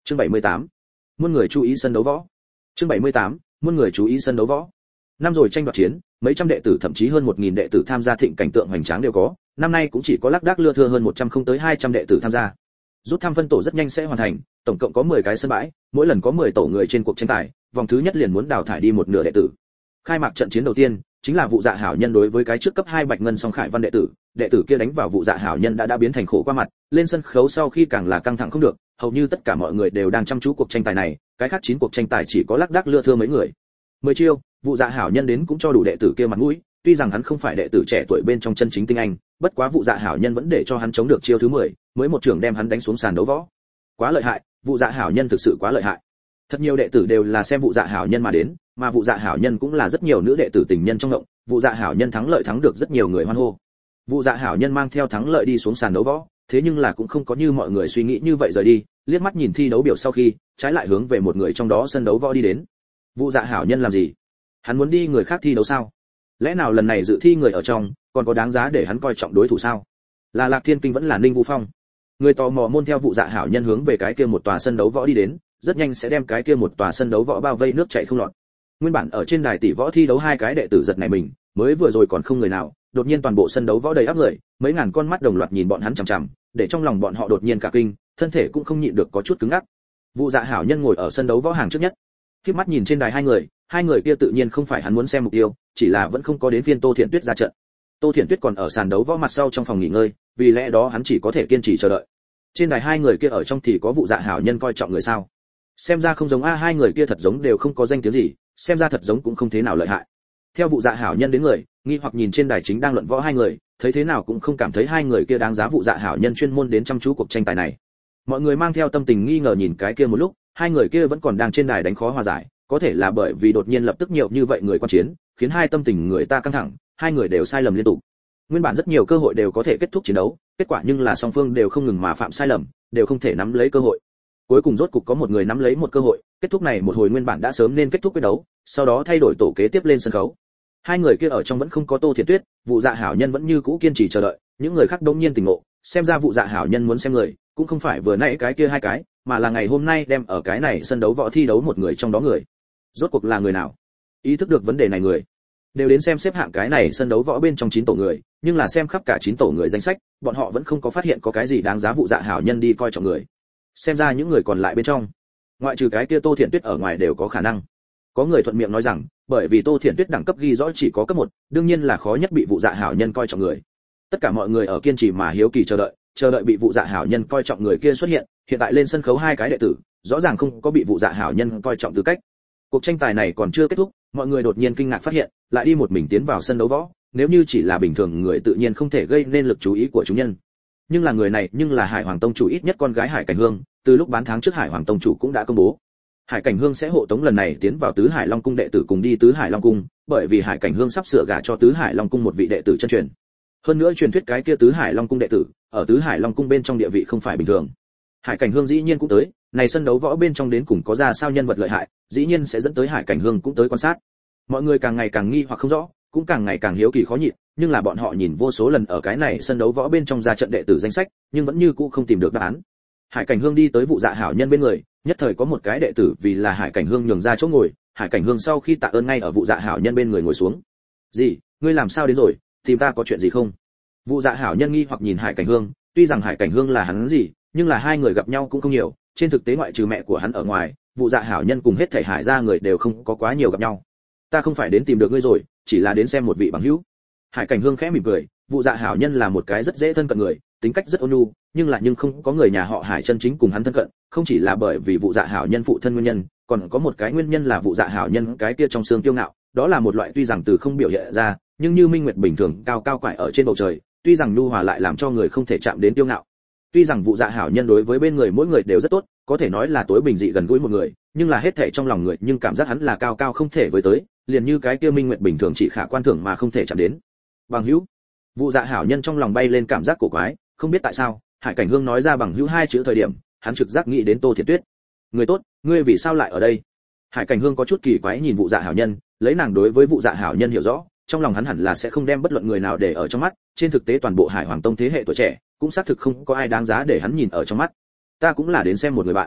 Chương 78. Muôn người chú ý sân đấu võ. Chương 78. Muôn người chú ý sân đấu võ. Năm rồi tranh đoạt chiến, mấy trăm đệ tử thậm chí hơn 1000 đệ tử tham gia thịnh cảnh tượng hoành tráng đều có, năm nay cũng chỉ có lác đác lưa thưa hơn 100 không tới 200 đệ tử tham gia. Rút thăm phân tổ rất nhanh sẽ hoàn thành, tổng cộng có 10 cái sân bãi, mỗi lần có 10 tổ người trên cuộc tranh tài, vòng thứ nhất liền muốn đào thải đi một nửa đệ tử. Khai mạc trận chiến đầu tiên chính là Vụ Dạ Hảo Nhân đối với cái trước cấp 2 Bạch Ngân Song Khải Văn đệ tử kia đánh vào Vụ Dạ Hảo Nhân đã biến thành khổ qua mặt, lên sân khấu sau khi càng là căng thẳng không được, hầu như tất cả mọi người đều đang chăm chú cuộc tranh tài này, cái khác 9 cuộc tranh tài chỉ có lác đác lưa thưa mấy người. 10 chiêu, Vụ Dạ Hảo Nhân đến cũng cho đủ đệ tử kia mặt mũi, tuy rằng hắn không phải đệ tử trẻ tuổi bên trong chân chính tinh anh, bất quá Vụ Dạ Hảo Nhân vẫn để cho hắn chống được chiêu thứ 10, mới một trường đem hắn đánh xuống sàn đấu võ. Quá lợi hại, Vụ Dạ Hảo Nhân thực sự quá lợi hại. Thật nhiều đệ tử đều là xem Vụ Dạ Hảo Nhân mà đến, mà Vụ Dạ Hảo Nhân cũng là rất nhiều nữ đệ tử tình nhân trong ngộng, Vụ Dạ Hảo Nhân thắng lợi thắng được rất nhiều người hoan hô. Vụ Dạ Hảo Nhân mang theo thắng lợi đi xuống sàn đấu võ, thế nhưng là cũng không có như mọi người suy nghĩ như vậy rời đi, liếc mắt nhìn thi đấu biểu sau khi, trái lại hướng về một người trong đó sân đấu võ đi đến. Vụ Dạ Hảo Nhân làm gì? Hắn muốn đi người khác thi đấu sao? Lẽ nào lần này dự thi người ở trong, còn có đáng giá để hắn coi trọng đối thủ sao? Là Lạc Thiên Kinh vẫn là Ninh Vũ Phong? Người tò mò môn theo Vụ Dạ Hảo Nhân hướng về cái kia một tòa sân đấu võ đi đến, rất nhanh sẽ đem cái kia một tòa sân đấu võ bao vây nước chảy không lọt. Nguyên bản ở trên đài tỷ võ thi đấu hai cái đệ tử giật nảy mình, mới vừa rồi còn không người nào, đột nhiên toàn bộ sân đấu võ đầy ắp người, mấy ngàn con mắt đồng loạt nhìn bọn hắn chằm chằm, để trong lòng bọn họ đột nhiên cả kinh, thân thể cũng không nhịn được có chút cứng ngắc. Vụ Dạ Hảo Nhân ngồi ở sân đấu võ hàng trước nhất, khép mắt nhìn trên đài hai người kia tự nhiên không phải hắn muốn xem mục tiêu, chỉ là vẫn không có đến phiên Tô Thiện Tuyết ra trận. Tô Thiện Tuyết còn ở sàn đấu võ mặt sau trong phòng nghỉ ngơi, vì lẽ đó hắn chỉ có thể kiên trì chờ đợi. Trên đài hai người kia ở trong thì có Vụ Dạ Hảo Nhân coi trọng người sao? Xem ra không giống hai người kia thật giống đều không có danh tiếng gì, xem ra thật giống cũng không thế nào lợi hại. Theo Vụ Dạ Hảo Nhân đến người, nghi hoặc nhìn trên đài chính đang luận võ hai người, thấy thế nào cũng không cảm thấy hai người kia đáng giá Vụ Dạ Hảo Nhân chuyên môn đến chăm chú cuộc tranh tài này. Mọi người mang theo tâm tình nghi ngờ nhìn cái kia một lúc, hai người kia vẫn còn đang trên đài đánh khó hòa giải, có thể là bởi vì đột nhiên lập tức nhiều như vậy người quan chiến, khiến hai tâm tình người ta căng thẳng, hai người đều sai lầm liên tục. Nguyên bản rất nhiều cơ hội đều có thể kết thúc chiến đấu, kết quả nhưng là song phương đều không ngừng mà phạm sai lầm, đều không thể nắm lấy cơ hội. Cuối cùng rốt cục có một người nắm lấy một cơ hội, kết thúc này một hồi nguyên bản đã sớm nên kết thúc quyết đấu, sau đó thay đổi tổ kế tiếp lên sân khấu. Hai người kia ở trong vẫn không có Tô Thiện Tuyết, Vụ Dạ Hảo Nhân vẫn như cũ kiên trì chờ đợi, những người khác đống nhiên tỉnh ngộ, xem ra Vụ Dạ Hảo Nhân muốn xem người, cũng không phải vừa nãy cái kia hai cái, mà là ngày hôm nay đem ở cái này sân đấu võ thi đấu một người trong đó người. Rốt cuộc là người nào? Ý thức được vấn đề này người đều đến xem xếp hạng cái này sân đấu võ bên trong 9 tổ người, nhưng là xem khắp cả 9 tổ người danh sách, bọn họ vẫn không có phát hiện có cái gì đáng giá Vụ Dạ Hảo Nhân đi coi trọng người. Xem ra những người còn lại bên trong, ngoại trừ cái kia Tô Thiện Tuyết ở ngoài đều có khả năng. Có người thuận miệng nói rằng, bởi vì Tô Thiện Tuyết đẳng cấp ghi rõ chỉ có cấp 1, đương nhiên là khó nhất bị Vụ Dạ Hảo Nhân coi trọng người. Tất cả mọi người ở kiên trì mà hiếu kỳ chờ đợi bị Vụ Dạ Hảo Nhân coi trọng người kia xuất hiện, hiện tại lên sân khấu hai cái đệ tử, rõ ràng không có bị Vụ Dạ Hảo Nhân coi trọng tư cách. Cuộc tranh tài này còn chưa kết thúc, mọi người đột nhiên kinh ngạc phát hiện, lại đi một mình tiến vào sân đấu võ, nếu như chỉ là bình thường người tự nhiên không thể gây nên lực chú ý của chúng nhân. Nhưng là người này, nhưng là Hải Hoàng Tông chủ ít nhất con gái Hải Cảnh Hương, từ lúc bán tháng trước Hải Hoàng Tông chủ cũng đã công bố. Hải Cảnh Hương sẽ hộ tống lần này tiến vào Tứ Hải Long cung đệ tử cùng đi Tứ Hải Long cung, bởi vì Hải Cảnh Hương sắp sửa gả cho Tứ Hải Long cung một vị đệ tử chân truyền. Hơn nữa truyền thuyết cái kia Tứ Hải Long cung đệ tử, ở Tứ Hải Long cung bên trong địa vị không phải bình thường. Hải Cảnh Hương dĩ nhiên cũng tới, này sân đấu võ bên trong đến cùng có ra sao nhân vật lợi hại, dĩ nhiên sẽ dẫn tới Hải Cảnh Hương cũng tới quan sát. Mọi người càng ngày càng nghi hoặc không rõ, cũng càng ngày càng hiếu kỳ khó nhịn, nhưng là bọn họ nhìn vô số lần ở cái này sân đấu võ bên trong ra trận đệ tử danh sách, nhưng vẫn như cũ không tìm được đáp án. Hải Cảnh Hương đi tới Vụ Dạ Hảo Nhân bên người, nhất thời có một cái đệ tử vì là Hải Cảnh Hương nhường ra chỗ ngồi, Hải Cảnh Hương sau khi tạ ơn ngay ở Vụ Dạ Hảo Nhân bên người ngồi xuống. "Gì, ngươi làm sao đến rồi, tìm ta có chuyện gì không?" Vụ Dạ Hảo Nhân nghi hoặc nhìn Hải Cảnh Hương, tuy rằng Hải Cảnh Hương là hắn gì, nhưng là hai người gặp nhau cũng không nhiều, trên thực tế ngoại trừ mẹ của hắn ở ngoài, Vụ Dạ Hảo Nhân cùng hết thảy Hải gia người đều không có quá nhiều gặp nhau. "Ta không phải đến tìm được ngươi rồi, chỉ là đến xem một vị bằng hữu." Hải Cảnh Hương khẽ mỉm cười, Vụ Dạ Hảo Nhân là một cái rất dễ thân cận người, tính cách rất ôn nhu, nhưng không có người nhà họ Hải chân chính cùng hắn thân cận, không chỉ là bởi vì Vụ Dạ Hảo Nhân phụ thân nguyên nhân, còn có một cái nguyên nhân là Vụ Dạ Hảo Nhân cái kia trong xương kiêu ngạo, đó là một loại tuy rằng từ không biểu hiện ra, nhưng như minh nguyệt bình thường cao cao quải ở trên bầu trời, tuy rằng nhu hòa lại làm cho người không thể chạm đến kiêu ngạo. Tuy rằng Vụ Dạ Hảo Nhân đối với bên người mỗi người đều rất tốt, có thể nói là tối bình dị gần gũi một người, nhưng là hết thảy trong lòng người nhưng cảm giác hắn là cao cao không thể với tới, liền như cái kia minh nguyệt bình thường chỉ khả quan thưởng mà không thể chạm đến. Bằng hữu. Vụ Dạ Hảo Nhân trong lòng bay lên cảm giác cổ quái, không biết tại sao, Hải Cảnh Hương nói ra bằng hữu hai chữ thời điểm, hắn trực giác nghĩ đến Tô Thiện Tuyết. "Người tốt, ngươi vì sao lại ở đây?" Hải Cảnh Hương có chút kỳ quái nhìn Vụ Dạ Hảo Nhân, lấy nàng đối với Vụ Dạ Hảo Nhân hiểu rõ, trong lòng hắn hẳn là sẽ không đem bất luận người nào để ở trong mắt, trên thực tế toàn bộ Hải Hoàng Tông thế hệ tuổi trẻ, cũng xác thực không có ai đáng giá để hắn nhìn ở trong mắt. "Ta cũng là đến xem một người bạn."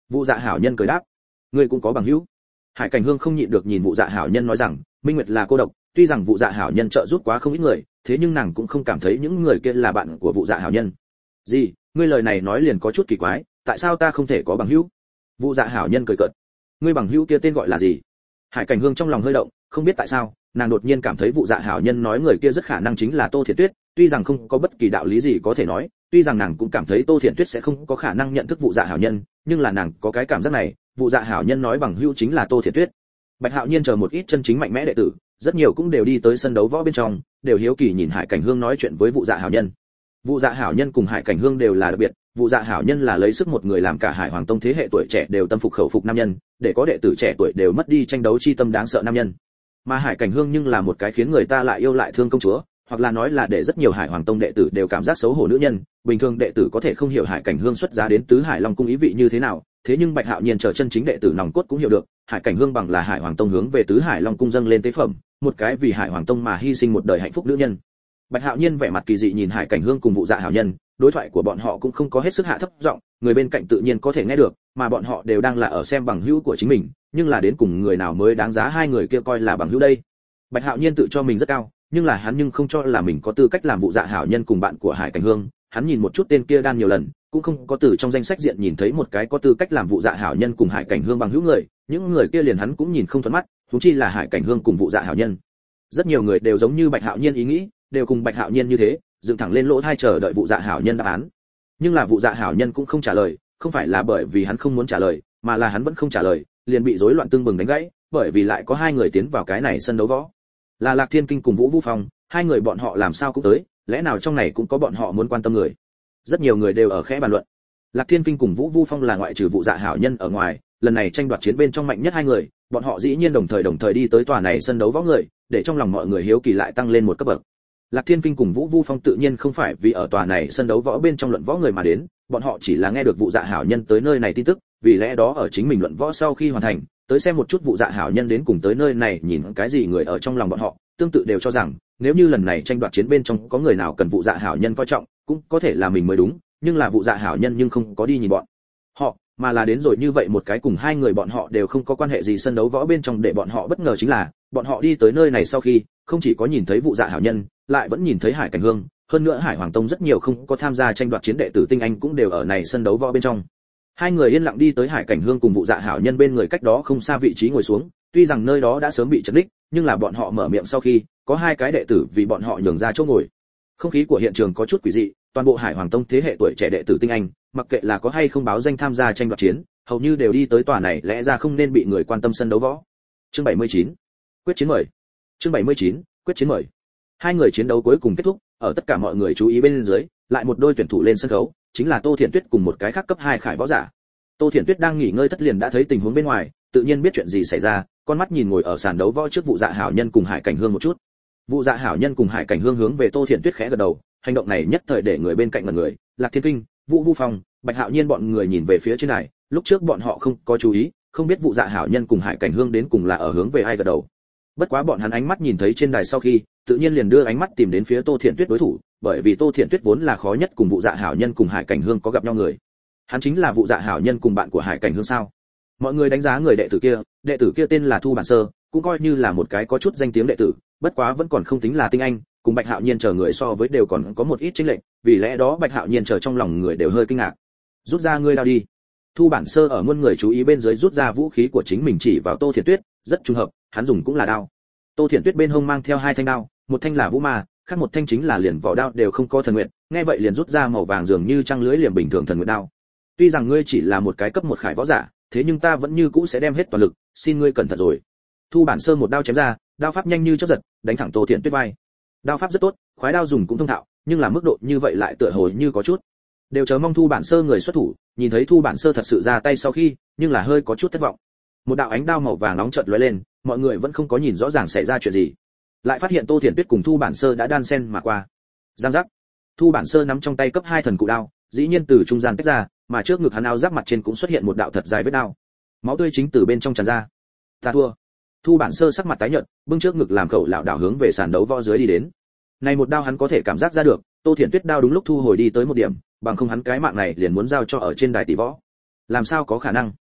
Vụ Dạ hảo nhân cười đáp, ngươi cũng có bằng hữu. Hải Cảnh Hương không nhịn được nhìn Vụ Dạ hảo nhân nói rằng, Minh Nguyệt là cô độc, tuy rằng Vụ Dạ hảo nhân trợ giúp quá không ít người, thế nhưng nàng cũng không cảm thấy những người kia là bạn của Vụ Dạ hảo nhân. Gì? Ngươi lời này nói liền có chút kỳ quái, tại sao ta không thể có bằng hữu? Vụ Dạ hảo nhân cười cợt. Ngươi bằng hữu kia tên gọi là gì? Hải Cảnh Hương trong lòng hơi động, không biết tại sao, nàng đột nhiên cảm thấy Vụ Dạ hảo nhân nói người kia rất khả năng chính là Tô Thiện Tuyết, tuy rằng không có bất kỳ đạo lý gì có thể nói, tuy rằng nàng cũng cảm thấy Tô Thiện Tuyết sẽ không có khả năng nhận thức Vụ Dạ hảo nhân, nhưng là nàng có cái cảm giác này, Vụ Dạ hảo nhân nói bằng hữu chính là Tô Thiện Tuyết. Bạch Hạo Nhiên chờ một ít chân chính mạnh mẽ đệ tử, rất nhiều cũng đều đi tới sân đấu võ bên trong, đều hiếu kỳ nhìn Hải Cảnh Hương nói chuyện với Vụ Dạ hảo nhân. Vụ Dạ hảo nhân cùng Hải Cảnh Hương đều là đặc biệt, Vụ Dạ hảo nhân là lấy sức một người làm cả Hải Hoàng Tông thế hệ tuổi trẻ đều tâm phục khẩu phục nam nhân, để có đệ tử trẻ tuổi đều mất đi tranh đấu chi tâm đáng sợ nam nhân. Mà Hải Cảnh Hương nhưng là một cái khiến người ta lại yêu lại thương công chúa, hoặc là nói là để rất nhiều Hải Hoàng Tông đệ tử đều cảm giác xấu hổ nữ nhân, bình thường đệ tử có thể không hiểu Hải Cảnh Hương xuất giá đến tứ Hải Long cung ý vị như thế nào, thế nhưng Bạch Hạo Nhiên chờ chân chính đệ tử nòng cốt cũng hiểu được, Hải Cảnh Hương bằng là Hải Hoàng Tông hướng về tứ Hải Long cung dâng lên tế phẩm, một cái vì Hải Hoàng Tông mà hy sinh một đời hạnh phúc nữ nhân. Bạch Hạo Nhiên vẻ mặt kỳ dị nhìn Hải Cảnh Hương cùng Vụ Dạ hảo nhân, đối thoại của bọn họ cũng không có hết sức hạ thấp giọng, người bên cạnh tự nhiên có thể nghe được, mà bọn họ đều đang là ở xem bằng hữu của chính mình, nhưng là đến cùng người nào mới đáng giá hai người kia coi là bằng hữu đây. Bạch Hạo Nhiên tự cho mình rất cao, nhưng là hắn không cho là mình có tư cách làm Vụ Dạ hảo nhân cùng bạn của Hải Cảnh Hương, hắn nhìn một chút tên kia đan nhiều lần, cũng không có từ trong danh sách diện nhìn thấy một cái có tư cách làm Vụ Dạ hảo nhân cùng Hải Cảnh Hương bằng hữu người, những người kia liền hắn cũng nhìn không thuận mắt, huống chi là Hải Cảnh Hương cùng Vụ Dạ hảo nhân. Rất nhiều người đều giống như Bạch Hạo Nhiên ý nghĩ, đều cùng Bạch Hạo Nhiên như thế, dựng thẳng lên lỗ tai chờ đợi Vụ Dạ hảo nhân đáp án. Nhưng là Vụ Dạ hảo nhân cũng không trả lời, không phải là bởi vì hắn không muốn trả lời, mà là hắn vẫn không trả lời, liền bị rối loạn tương bừng đánh gãy, bởi vì lại có hai người tiến vào cái này sân đấu võ. Là Lạc Thiên Kinh cùng Vũ Vũ Phong, hai người bọn họ làm sao cũng tới, lẽ nào trong này cũng có bọn họ muốn quan tâm người. Rất nhiều người đều ở khẽ bàn luận. Lạc Thiên Kinh cùng Vũ Vũ Phong là ngoại trừ Vụ Dạ hảo nhân ở ngoài, lần này tranh đoạt chiến bên trong mạnh nhất hai người, bọn họ dĩ nhiên đồng thời đi tới tòa này sân đấu võ người, để trong lòng mọi người hiếu kỳ lại tăng lên một cấp bậc. Lạc Thiên Kinh cùng Vũ Vũ Phong tự nhiên không phải vì ở tòa này sân đấu võ bên trong luận võ người mà đến, bọn họ chỉ là nghe được Vụ Dạ hảo nhân tới nơi này tin tức, vì lẽ đó ở chính mình luận võ sau khi hoàn thành, tới xem một chút Vụ Dạ hảo nhân đến cùng tới nơi này nhìn cái gì người ở trong lòng bọn họ, tương tự đều cho rằng, nếu như lần này tranh đoạt chiến bên trong có người nào cần Vụ Dạ hảo nhân coi trọng, cũng có thể là mình mới đúng, nhưng là Vụ Dạ hảo nhân nhưng không có đi nhìn bọn họ, mà là đến rồi như vậy một cái cùng hai người bọn họ đều không có quan hệ gì sân đấu võ bên trong, để bọn họ bất ngờ chính là, bọn họ đi tới nơi này sau khi, không chỉ có nhìn thấy Vụ Dạ hảo nhân, lại vẫn nhìn thấy Hải Cảnh Hương, hơn nữa Hải Hoàng Tông rất nhiều không có tham gia tranh đoạt chiến đệ tử tinh anh cũng đều ở này sân đấu võ bên trong. Hai người yên lặng đi tới Hải Cảnh Hương cùng Vụ Dạ hảo nhân bên người cách đó không xa vị trí ngồi xuống, tuy rằng nơi đó đã sớm bị chật ních, nhưng là bọn họ mở miệng sau khi, có hai cái đệ tử vì bọn họ nhường ra chỗ ngồi. Không khí của hiện trường có chút quỷ dị, toàn bộ Hải Hoàng Tông thế hệ tuổi trẻ đệ tử tinh anh, mặc kệ là có hay không báo danh tham gia tranh đoạt chiến, hầu như đều đi tới tòa này lẽ ra không nên bị người quan tâm sân đấu võ. Chương 79. Quyết chiến mời. Chương 79. Quyết chiến mời. Hai người chiến đấu cuối cùng kết thúc, ở tất cả mọi người chú ý bên dưới, lại một đôi tuyển thủ lên sân khấu, chính là Tô Thiện Tuyết cùng một cái khác cấp 2 khải võ giả. Tô Thiện Tuyết đang nghỉ ngơi thất liền đã thấy tình huống bên ngoài, tự nhiên biết chuyện gì xảy ra, con mắt nhìn ngồi ở sàn đấu võ trước Vụ Dạ hảo nhân cùng Hải Cảnh Hương một chút. Vụ Dạ hảo nhân cùng Hải Cảnh Hương hướng về Tô Thiện Tuyết khẽ gật đầu, hành động này nhất thời để người bên cạnh ngẩn người, Lạc Thiên Kinh, Vũ Vũ Phong, Bạch Hạo Nhiên bọn người nhìn về phía trên này, lúc trước bọn họ không có chú ý, không biết Vụ Dạ hảo nhân cùng Hải Cảnh Hương đến cùng là ở hướng về ai gật đầu. Bất quá bọn hắn ánh mắt nhìn thấy trên đài sau khi, tự nhiên liền đưa ánh mắt tìm đến phía Tô Thiện Tuyết đối thủ, bởi vì Tô Thiện Tuyết vốn là khó nhất cùng Vụ Dạ hảo nhân cùng Hải Cảnh Hương có gặp nhau người. Hắn chính là Vụ Dạ hảo nhân cùng bạn của Hải Cảnh Hương sao? Mọi người đánh giá người đệ tử kia tên là Thu Bản Sơ, cũng coi như là một cái có chút danh tiếng đệ tử, bất quá vẫn còn không tính là tinh anh, cùng Bạch Hạo Nhiên chờ người so với đều còn có một ít chênh lệch, vì lẽ đó Bạch Hạo Nhiên chờ trong lòng người đều hơi kinh ngạc. Rút ra ngươi đao đi. Thu Bản Sơ ở muôn người chú ý bên dưới rút ra vũ khí của chính mình chỉ vào Tô Thiện Tuyết, rất trùng hợp, hắn dùng cũng là đao. Tô Thiện Tuyết bên hông mang theo hai thanh đao, một thanh là vũ ma, khác một thanh chính là liền vỏ đao đều không có thần nguyện, nghe vậy liền rút ra màu vàng dường như trăng lưới liềm bình thường thần nguyện đao. Tuy rằng ngươi chỉ là một cái cấp 1 khải võ giả, thế nhưng ta vẫn như cũ sẽ đem hết toàn lực, xin ngươi cẩn thận rồi. Thu Bản Sơ một đao chém ra, đao pháp nhanh như chớp giật, đánh thẳng Tô Thiện Tuyết vai. Đao pháp rất tốt, khoái đao dùng cũng thông thạo, nhưng là mức độ như vậy lại tựa hồ như có chút. Đều chờ mong Thu Bản Sơ người xuất thủ, nhìn thấy Thu Bản Sơ thật sự ra tay sau khi, nhưng là hơi có chút thất vọng. Một đạo ánh đao màu vàng nóng chợt lóe lên, mọi người vẫn không có nhìn rõ ràng xảy ra chuyện gì. Lại phát hiện Tô Thiện Tuyết cùng Thu Bản Sơ đã đan sen mà qua. Giang giác. Thu Bản Sơ nắm trong tay cấp 2 thần cụ đao, dĩ nhiên từ trung gian tách ra, mà trước ngực hắn áo giáp mặt trên cũng xuất hiện một đạo thật dài vết đao. Máu tươi chính từ bên trong tràn ra. Ta thua. Thu Bản Sơ sắc mặt tái nhợt, bưng trước ngực làm khẩu lảo đảo hướng về sàn đấu võ dưới đi đến. Này một đao hắn có thể cảm giác ra được, Tô Thiện Tuyết đao đúng lúc thu hồi đi tới một điểm, bằng không hắn cái mạng này liền muốn giao cho ở trên đài tỷ võ. Làm sao có khả năng?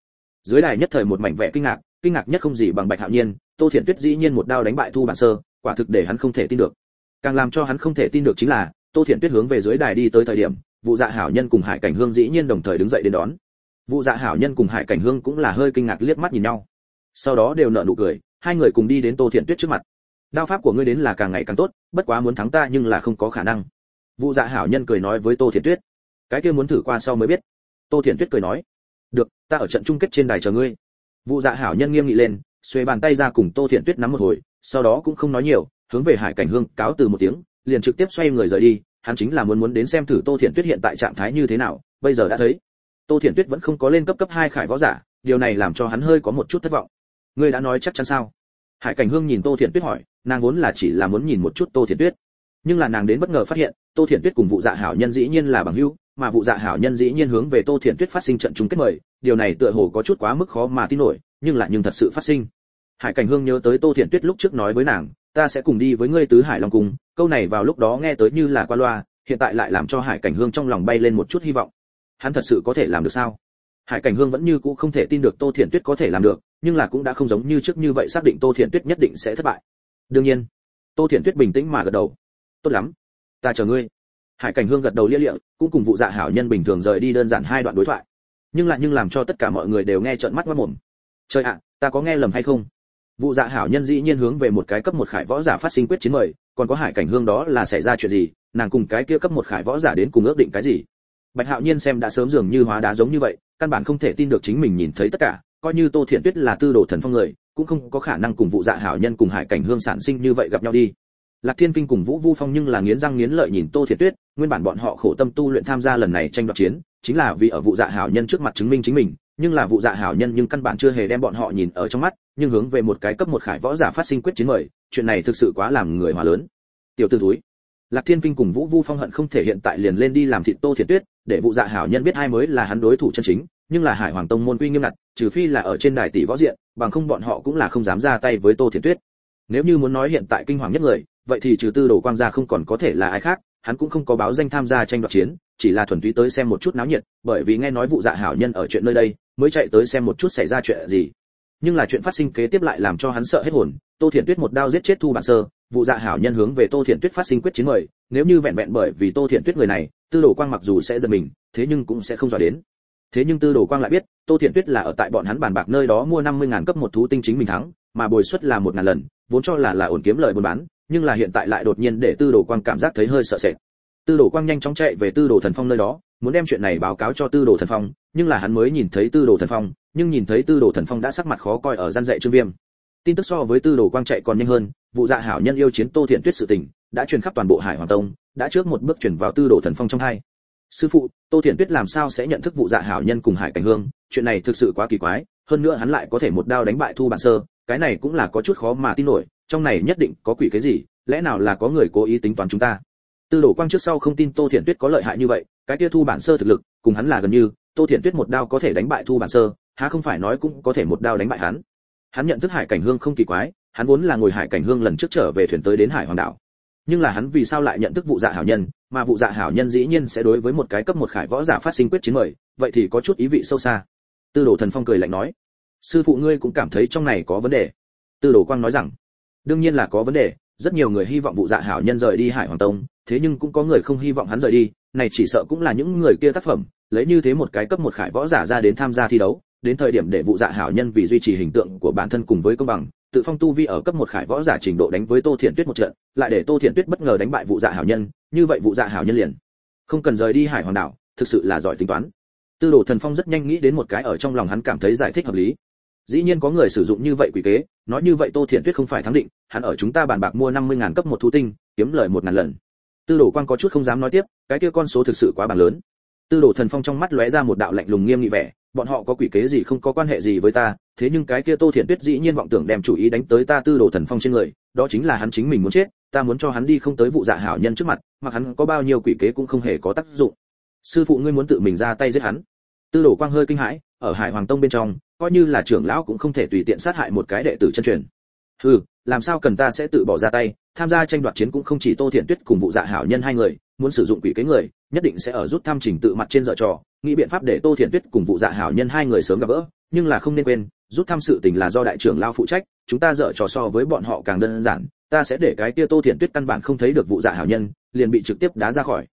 Dưới đài nhất thời một mảnh vẻ kinh ngạc nhất không gì bằng Bạch Hạo Nhiên, Tô Thiện Tuyết dĩ nhiên một đao đánh bại Thu Bản Sơ, quả thực để hắn không thể tin được. Càng làm cho hắn không thể tin được chính là, Tô Thiện Tuyết hướng về dưới đài đi tới thời điểm, Vụ Dạ Hảo Nhân cùng Hải Cảnh Hương dĩ nhiên đồng thời đứng dậy đến đón. Vụ Dạ Hảo Nhân cùng Hải Cảnh Hương cũng là hơi kinh ngạc liếc mắt nhìn nhau. Sau đó đều nở nụ cười, hai người cùng đi đến Tô Thiện Tuyết trước mặt. Đao pháp của ngươi đến là càng ngày càng tốt, bất quá muốn thắng ta nhưng là không có khả năng. Vụ Dạ Hảo Nhân cười nói với Tô Thiện Tuyết. Cái kia muốn thử qua sau mới biết. Tô Thiện Tuyết cười nói. Được, ta ở trận chung kết trên đài chờ ngươi. Vụ Dạ Hảo Nhân nghiêm nghị lên, xuề bàn tay ra cùng Tô Thiện Tuyết nắm một hồi, sau đó cũng không nói nhiều, hướng về Hải Cảnh Hương cáo từ một tiếng, liền trực tiếp xoay người rời đi. Hắn chính là muốn đến xem thử Tô Thiện Tuyết hiện tại trạng thái như thế nào, bây giờ đã thấy Tô Thiện Tuyết vẫn không có lên cấp 2 khải võ giả, điều này làm cho hắn hơi có một chút thất vọng. Ngươi đã nói chắc chắn sao? Hải Cảnh Hương nhìn Tô Thiện Tuyết hỏi, nàng vốn là chỉ là muốn nhìn một chút Tô Thiện Tuyết, nhưng là nàng đến bất ngờ phát hiện, Tô Thiện Tuyết cùng Vụ Dạ Hảo Nhân dĩ nhiên là bằng hữu, mà Vụ Dạ Hảo Nhân dĩ nhiên hướng về Tô Thiện Tuyết phát sinh trận chung kết mời, điều này tựa hồ có chút quá mức khó mà tin nổi, nhưng thật sự phát sinh. Hải Cảnh Hương nhớ tới Tô Thiện Tuyết lúc trước nói với nàng, ta sẽ cùng đi với ngươi tứ hải long cung, câu này vào lúc đó nghe tới như là qua loa, hiện tại lại làm cho Hải Cảnh Hương trong lòng bay lên một chút hy vọng. Hắn thật sự có thể làm được sao? Hải Cảnh Hương vẫn như cũ không thể tin được Tô Thiện Tuyết có thể làm được, nhưng là cũng đã không giống như trước như vậy xác định Tô Thiện Tuyết nhất định sẽ thất bại. Đương nhiên, Tô Thiện Tuyết bình tĩnh mà gật đầu. Tốt lắm, ta chờ ngươi. Hải Cảnh Hương gật đầu lia lịa, cũng cùng Vụ Dạ Hảo Nhân bình thường rời đi đơn giản hai đoạn đối thoại. Nhưng làm cho tất cả mọi người đều nghe trợn mắt ngoác mồm. Trời ạ, ta có nghe lầm hay không? Vụ Dạ Hảo Nhân dĩ nhiên hướng về một cái cấp 1 khải võ giả phát sinh quyết chiến mời, còn có Hải Cảnh Hương đó là xảy ra chuyện gì, nàng cùng cái kia cấp 1 khải võ giả đến cùng ước định cái gì? Bạch Hạo Nhiên xem đã sớm dường như hóa đá giống như vậy, căn bản không thể tin được chính mình nhìn thấy tất cả, coi như Tô Thiện Tuyết là tư đồ thần phong người, cũng không có khả năng cùng Vụ Dạ Hảo Nhân cùng Hải Cảnh Hương sản sinh như vậy gặp nhau đi. Lạc Thiên Kinh cùng Vũ Vu Phong nhưng là nghiến răng nghiến lợi nhìn Tô Thiện Tuyết, nguyên bản bọn họ khổ tâm tu luyện tham gia lần này tranh đoạt chiến, chính là vì ở Vụ Dạ Hảo Nhân trước mặt chứng minh chính mình, nhưng là Vụ Dạ Hảo Nhân nhưng căn bản chưa hề đem bọn họ nhìn ở trong mắt, nhưng hướng về một cái cấp 1 khải võ giả phát sinh quyết chiến mời, chuyện này thực sự quá làm người hòa lớn. Tiểu tử thúi. Lạc Thiên Kinh cùng Vũ Vu Phong hận không thể hiện tại liền lên đi làm thịt Tô Thiện Tuyết, để Vụ Dạ Hảo Nhân biết ai mới là hắn đối thủ chân chính, nhưng là Hải Hoàng Tông môn quy nghiêm ngặt, trừ phi là ở trên đài tỷ võ diện, bằng không bọn họ cũng là không dám ra tay với Tô Thiện Tuyết. Nếu như muốn nói hiện tại kinh hoàng nhất người, vậy thì trừ Tư Đồ Quang gia không còn có thể là ai khác, hắn cũng không có báo danh tham gia tranh đoạt chiến, chỉ là thuần túy tới xem một chút náo nhiệt, bởi vì nghe nói Vụ Dạ Hảo Nhân ở chuyện nơi đây, mới chạy tới xem một chút xảy ra chuyện gì. Nhưng là chuyện phát sinh kế tiếp lại làm cho hắn sợ hết hồn, Tô Thiện Tuyết một đao giết chết Thu Bản Sơ, Vụ Dạ Hảo Nhân hướng về Tô Thiện Tuyết phát sinh quyết chiến mời, nếu như vẹn bởi vì Tô Thiện Tuyết người này, Tư Đồ Quang mặc dù sẽ giật mình, thế nhưng cũng sẽ không dọa đến. Thế nhưng Tư Đồ Quang lại biết, Tô Thiện Tuyết là ở tại bọn hắn bàn bạc nơi đó mua 50.000 cấp 1 thú tinh chính mình thắng, mà bồi suất là 1.000 lần, vốn cho là ổn kiếm lời buôn bán, nhưng là hiện tại lại đột nhiên để Tư Đồ Quang cảm giác thấy hơi sợ sệt. Tư Đồ Quang nhanh chóng chạy về Tư Đồ Thần Phong nơi đó, muốn đem chuyện này báo cáo cho Tư Đồ Thần Phong, nhưng là hắn mới nhìn thấy Tư Đồ Thần Phong, nhưng nhìn thấy Tư Đồ Thần Phong đã sắc mặt khó coi ở gian dạy Trương Viêm. Tin tức so với Tư Đồ Quang chạy còn nhanh hơn, Vụ Dạ Hảo Nhân yêu chiến Tô Thiện Tuyết sự tình đã truyền khắp toàn bộ Hải Hoàng Tông, đã trước một bước truyền vào Tư Đồ Thần Phong trong tai. Sư phụ, Tô Thiện Tuyết làm sao sẽ nhận thức Vụ Dạ Hảo Nhân cùng Hải Cảnh Hương, chuyện này thực sự quá kỳ quái, hơn nữa hắn lại có thể một đao đánh bại Thu Bản Sơ, cái này cũng là có chút khó mà tin nổi, trong này nhất định có quỷ cái gì, lẽ nào là có người cố ý tính toán chúng ta? Tư Đồ Quang trước sau không tin Tô Thiện Tuyết có lợi hại như vậy, cái kia Thu Bản Sơ thực lực, cùng hắn là gần như, Tô Thiện Tuyết một đao có thể đánh bại Thu Bản Sơ, há không phải nói cũng có thể một đao đánh bại hắn. Hắn nhận thức Hải Cảnh Hương không kỳ quái, hắn vốn là ngồi Hải Cảnh Hương lần trước trở về thuyền tới đến Hải Hoàng đảo. Nhưng là hắn vì sao lại nhận thức Vụ Dạ Hảo Nhân, mà Vụ Dạ Hảo Nhân dĩ nhiên sẽ đối với một cái cấp 1 khải võ giả phát sinh quyết chiến mời, vậy thì có chút ý vị sâu xa. Tư Đồ Thần Phong cười lạnh nói, sư phụ ngươi cũng cảm thấy trong này có vấn đề. Tư Đồ Quang nói rằng, đương nhiên là có vấn đề, rất nhiều người hy vọng Vụ Dạ Hảo Nhân rời đi Hải Hoàng Tông, thế nhưng cũng có người không hy vọng hắn rời đi, này chỉ sợ cũng là những người kia tác phẩm, lấy như thế một cái cấp 1 khải võ giả ra đến tham gia thi đấu, đến thời điểm để Vụ Dạ Hảo Nhân vì duy trì hình tượng của bản thân cùng với công bằng, tự phong tu vi ở cấp 1 khải võ giả trình độ đánh với Tô Thiện Tuyết một trận, lại để Tô Thiện Tuyết bất ngờ đánh bại Vụ Dạ Hảo Nhân, như vậy Vụ Dạ Hảo Nhân liền không cần rời đi Hải Hoàng đảo, thực sự là giỏi tính toán. Tư Đồ Thần Phong rất nhanh nghĩ đến một cái ở trong lòng hắn cảm thấy giải thích hợp lý. Dĩ nhiên có người sử dụng như vậy quỷ kế, nói như vậy Tô Thiện Tuyết không phải thắng định, hắn ở chúng ta bàn bạc mua 50.000 cấp 1 thú tinh, kiếm lời 1.000 lần. Tư Đồ Quang có chút không dám nói tiếp, cái kia con số thực sự quá bằng lớn. Tư Đồ Thần Phong trong mắt lóe ra một đạo lạnh lùng nghiêm nghị vẻ, bọn họ có quỷ kế gì không có quan hệ gì với ta, thế nhưng cái kia Tô Thiện Tuyết dĩ nhiên vọng tưởng đem chủ ý đánh tới ta Tư Đồ Thần Phong trên người, đó chính là hắn chính mình muốn chết, ta muốn cho hắn đi không tới Vụ Dạ Hảo Nhân trước mặt, mà hắn có bao nhiêu quỷ kế cũng không hề có tác dụng. Sư phụ ngươi muốn tự mình ra tay giết hắn? Tư Đồ Quang hơi kinh hãi, ở Hải Hoàng Tông bên trong, coi như là trưởng lão cũng không thể tùy tiện sát hại một cái đệ tử chân truyền. Làm sao cần ta sẽ tự bỏ ra tay, tham gia tranh đoạt chiến cũng không chỉ Tô Thiện Tuyết cùng Vụ Dạ Hảo Nhân hai người, muốn sử dụng quỷ kế người, nhất định sẽ ở rút thăm trình tự mặt trên dở trò, nghĩ biện pháp để Tô Thiện Tuyết cùng Vụ Dạ Hảo Nhân hai người sớm gặp gỡ, nhưng là không nên quên, rút thăm sự tình là do đại trưởng lao phụ trách, chúng ta dở trò so với bọn họ càng đơn giản, ta sẽ để cái kia Tô Thiện Tuyết căn bản không thấy được vụ dạ hảo nhân, liền bị trực tiếp đá ra khỏi.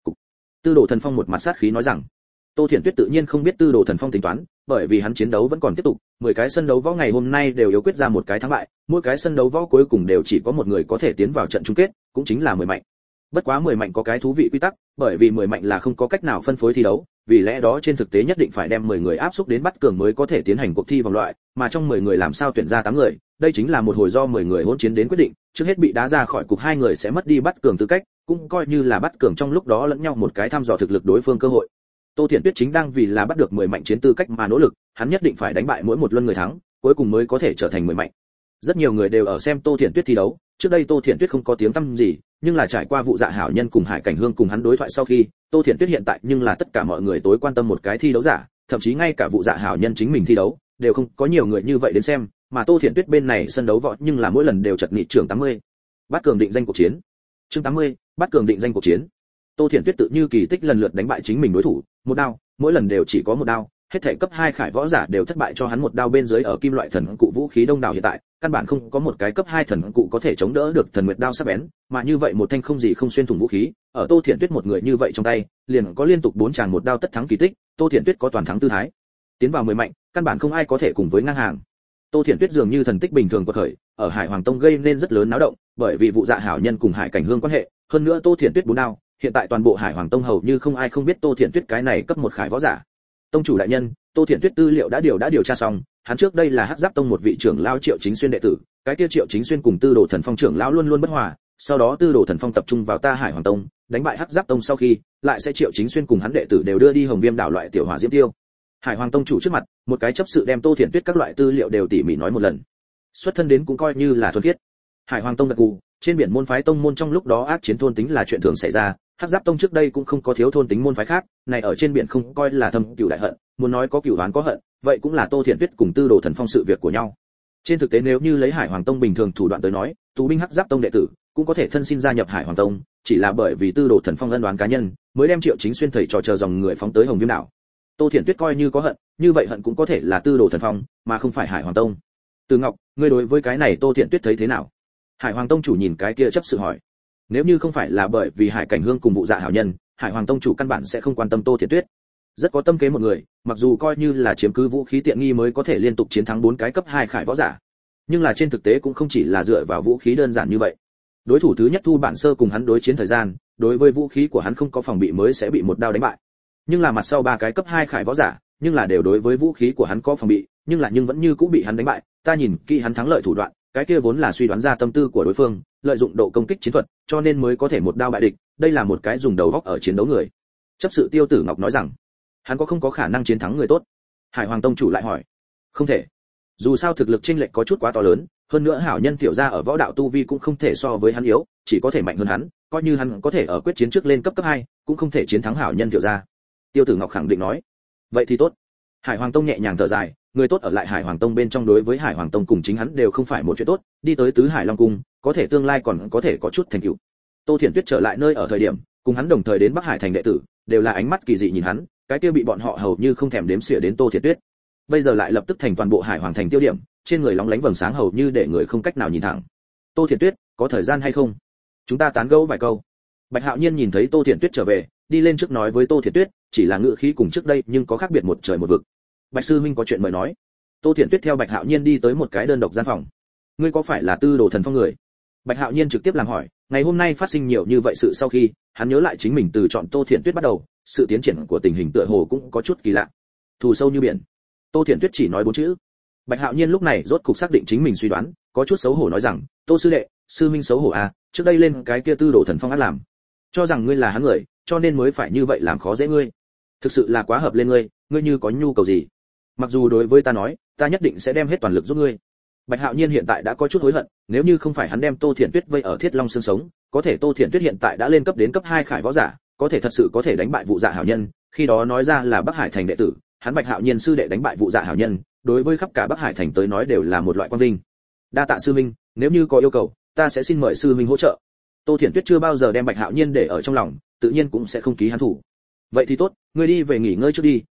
Tư Đồ Thần Phong một mặt sát khí nói rằng, Tô Thiện Tuyết tự nhiên không biết Tư Đồ Thần Phong tính toán, bởi vì hắn chiến đấu vẫn còn tiếp tục, 10 cái sân đấu võ ngày hôm nay đều yếu quyết ra một cái thắng bại, mỗi cái sân đấu võ cuối cùng đều chỉ có một người có thể tiến vào trận chung kết, cũng chính là 10 mạnh. Bất quá 10 mạnh có cái thú vị quy tắc, bởi vì 10 mạnh là không có cách nào phân phối thi đấu, vì lẽ đó trên thực tế nhất định phải đem 10 người áp xúc đến bắt cường mới có thể tiến hành cuộc thi vòng loại, mà trong 10 người làm sao tuyển ra 8 người, đây chính là một hồi do 10 người hỗn chiến đến quyết định, trước hết bị đá ra khỏi cục 2 người sẽ mất đi bắt cường tư cách, cũng coi như là bắt cường trong lúc đó lẫn nhau một cái thăm dò thực lực đối phương cơ hội. Tô Thiện Tuyết chính đang vì là bắt được 10 mạnh chiến tư cách mà nỗ lực, hắn nhất định phải đánh bại mỗi một luân người thắng, cuối cùng mới có thể trở thành 10 mạnh. Rất nhiều người đều ở xem Tô Thiện Tuyết thi đấu, trước đây Tô Thiện Tuyết không có tiếng tăm gì, nhưng là trải qua vụ dạ hảo nhân cùng Hải Cảnh Hương cùng hắn đối thoại sau khi, Tô Thiện Tuyết hiện tại nhưng là tất cả mọi người tối quan tâm một cái thi đấu giả, thậm chí ngay cả vụ dạ hảo nhân chính mình thi đấu, đều không có nhiều người như vậy đến xem, mà Tô Thiện Tuyết bên này sân đấu võ nhưng là mỗi lần đều chật nị trưởng 80. Bắt cường định danh cuộc chiến. Chương 80, bắt cường định danh cuộc chiến. Tô Thiện Tuyết tự như kỳ tích lần lượt đánh bại chính mình đối thủ, một đao, mỗi lần đều chỉ có một đao, hết thảy cấp 2 khải võ giả đều thất bại cho hắn một đao bên dưới ở kim loại thần cụ vũ khí đông đảo hiện tại, căn bản không có một cái cấp 2 thần cụ có thể chống đỡ được thần nguyệt đao sắc bén, mà như vậy một thanh không gì không xuyên thủng vũ khí, ở Tô Thiện Tuyết một người như vậy trong tay, liền có liên tục 4 tràng một đao tất thắng kỳ tích, Tô Thiện Tuyết có toàn thắng tư thái. Tiến vào 10 mạnh, căn bản không ai có thể cùng với ngang hàng. Tô Thiện Tuyết dường như thần tích bình thường quật khởi, ở Hải Hoàng Tông gây nên rất lớn náo động, bởi vì vụ dạ hảo nhân cùng Hải Cảnh Hương quan hệ, hơn nữa Tô Thiện Tuyết 4 đao, hiện tại toàn bộ Hải Hoàng Tông hầu như không ai không biết Tô Thiện Tuyết cái này cấp 1 khải võ giả. Tông chủ đại nhân, Tô Thiện Tuyết tư liệu đã điều tra xong, hắn trước đây là Hắc Giáp Tông một vị trưởng lão Triệu Chính Xuyên đệ tử, cái kia Triệu Chính Xuyên cùng Tư Đồ Thần Phong trưởng lão luôn luôn bất hòa, sau đó Tư Đồ Thần Phong tập trung vào ta Hải Hoàng Tông, đánh bại Hắc Giáp Tông sau khi, lại sẽ Triệu Chính Xuyên cùng hắn đệ tử đều đưa đi Hồng Viêm đảo loại tiểu hỏa diễm tiêu. Hải Hoàng Tông chủ trước mặt, một cái chấp sự đem Tô Thiện Tuyết các loại tư liệu đều tỉ mỉ nói một lần. Xuất thân đến cũng coi như là thuần khiết. Hải Hoàng Tông gật gù, trên biển môn phái tông môn trong lúc đó ác chiến thôn tính là chuyện thường xảy ra, Hắc Giáp Tông trước đây cũng không có thiếu thôn tính môn phái khác, này ở trên biển không coi là thâm cừu đại hận, muốn nói có cừu oán có hận, vậy cũng là Tô Thiện Tuyết cùng Tư Đồ Thần Phong sự việc của nhau. Trên thực tế nếu như lấy Hải Hoàng Tông bình thường thủ đoạn tới nói, tù binh Hắc Giáp Tông đệ tử cũng có thể thân xin gia nhập Hải Hoàng Tông, chỉ là bởi vì Tư Đồ Thần Phong ân oán cá nhân, mới đem Triệu Chính Xuyên thầy trò chờ dòng người phóng tới Hồng Viêm đảo. Tô Thiện Tuyết coi như có hận, như vậy hận cũng có thể là Tư Đồ Thần Phong, mà không phải Hải Hoàng Tông. Từ Ngọc, ngươi đối với cái này Tô Thiện Tuyết thấy thế nào? Hải Hoàng Tông chủ nhìn cái kia chấp sự hỏi. Nếu như không phải là bởi vì Hải Cảnh Hương cùng vụ dạ hảo nhân, Hải Hoàng Tông chủ căn bản sẽ không quan tâm Tô Thiện Tuyết. Rất có tâm kế một người, mặc dù coi như là chiếm cứ vũ khí tiện nghi mới có thể liên tục chiến thắng 4 cái cấp 2 khải võ giả, nhưng là trên thực tế cũng không chỉ là dựa vào vũ khí đơn giản như vậy. Đối thủ thứ nhất Thu Bản Sơ cùng hắn đối chiến thời gian, đối với vũ khí của hắn không có phòng bị mới sẽ bị một đao đánh bại. Nhưng là mặt sau 3 cái cấp 2 khải võ giả, nhưng là đều đối với vũ khí của hắn có phòng bị, nhưng vẫn như cũng bị hắn đánh bại. Ta nhìn kỹ hắn thắng lợi thủ đoạn, cái kia vốn là suy đoán ra tâm tư của đối phương, lợi dụng độ công kích chiến thuật, cho nên mới có thể một đao bại địch, đây là một cái dùng đầu óc ở chiến đấu người. Chấp sự Tiêu Tử Ngọc nói rằng, hắn có không có khả năng chiến thắng người tốt? Hải Hoàng Tông chủ lại hỏi. Không thể. Dù sao thực lực chênh lệch có chút quá to lớn, hơn nữa hảo nhân tiểu gia ở võ đạo tu vi cũng không thể so với hắn yếu, chỉ có thể mạnh hơn hắn, coi như hắn có thể ở quyết chiến trước lên cấp 2, cũng không thể chiến thắng hảo nhân tiểu gia. Tiêu Tử Ngọc khẳng định nói. Vậy thì tốt. Hải Hoàng Tông nhẹ nhàng thở dài, người tốt ở lại Hải Hoàng Tông bên trong đối với Hải Hoàng Tông cùng chính hắn đều không phải một chuyện tốt, đi tới Tứ Hải Long cung, có thể tương lai còn có thể có chút thành tựu. Tô Thiện Tuyết trở lại nơi ở thời điểm, cùng hắn đồng thời đến Bắc Hải thành đệ tử, đều là ánh mắt kỳ dị nhìn hắn, cái kia bị bọn họ hầu như không thèm đếm xỉa đến Tô Thiện Tuyết. Bây giờ lại lập tức thành toàn bộ Hải Hoàng thành tiêu điểm, trên người lóng lánh vầng sáng hầu như để người không cách nào nhìn thẳng. Tô Thiện Tuyết, có thời gian hay không? Chúng ta tán gẫu vài câu. Bạch Hạo Nhiên nhìn thấy Tô Thiện Tuyết trở về, đi lên trước nói với Tô Thiện Tuyết, chỉ là ngữ khí cùng trước đây nhưng có khác biệt một trời một vực. Bạch sư huynh có chuyện mời nói. Tô Thiện Tuyết theo Bạch Hạo Nhiên đi tới một cái đơn độc gian phòng. Ngươi có phải là Tư Đồ Thần Phong người? Bạch Hạo Nhiên trực tiếp làm hỏi, ngày hôm nay phát sinh nhiều như vậy sự sau khi, hắn nhớ lại chính mình từ chọn Tô Thiện Tuyết bắt đầu, sự tiến triển của tình hình tựa hồ cũng có chút kỳ lạ. Thù sâu như biển. Tô Thiện Tuyết chỉ nói 4 chữ. Bạch Hạo Nhiên lúc này rốt cục xác định chính mình suy đoán, có chút xấu hổ nói rằng, Tô sư đệ, sư minh xấu hổ à, trước đây lên cái kia Tư Đồ Thần Phong ác làm, cho rằng ngươi là hắn người, cho nên mới phải như vậy làm khó dễ ngươi. Thực sự là quá hợp lên ngươi, ngươi như có nhu cầu gì, mặc dù đối với ta nói, ta nhất định sẽ đem hết toàn lực giúp ngươi. Bạch Hạo Nhiên hiện tại đã có chút hối hận, nếu như không phải hắn đem Tô Thiện Tuyết vây ở Thiết Long xương sống, có thể Tô Thiện Tuyết hiện tại đã lên cấp đến cấp 2 khải võ giả, có thể thật sự có thể đánh bại vụ dạ hảo nhân, khi đó nói ra là Bắc Hải thành đệ tử, hắn Bạch Hạo Nhiên sư đệ đánh bại vụ dạ hảo nhân, đối với khắp cả Bắc Hải thành tới nói đều là một loại quang vinh. Đa tạ sư minh, nếu như có yêu cầu, ta sẽ xin mời sư minh hỗ trợ. Tô Thiện Tuyết chưa bao giờ đem Bạch Hạo Nhiên để ở trong lòng, tự nhiên cũng sẽ không ký hắn thủ. Vậy thì tốt, ngươi đi về nghỉ ngơi trước đi,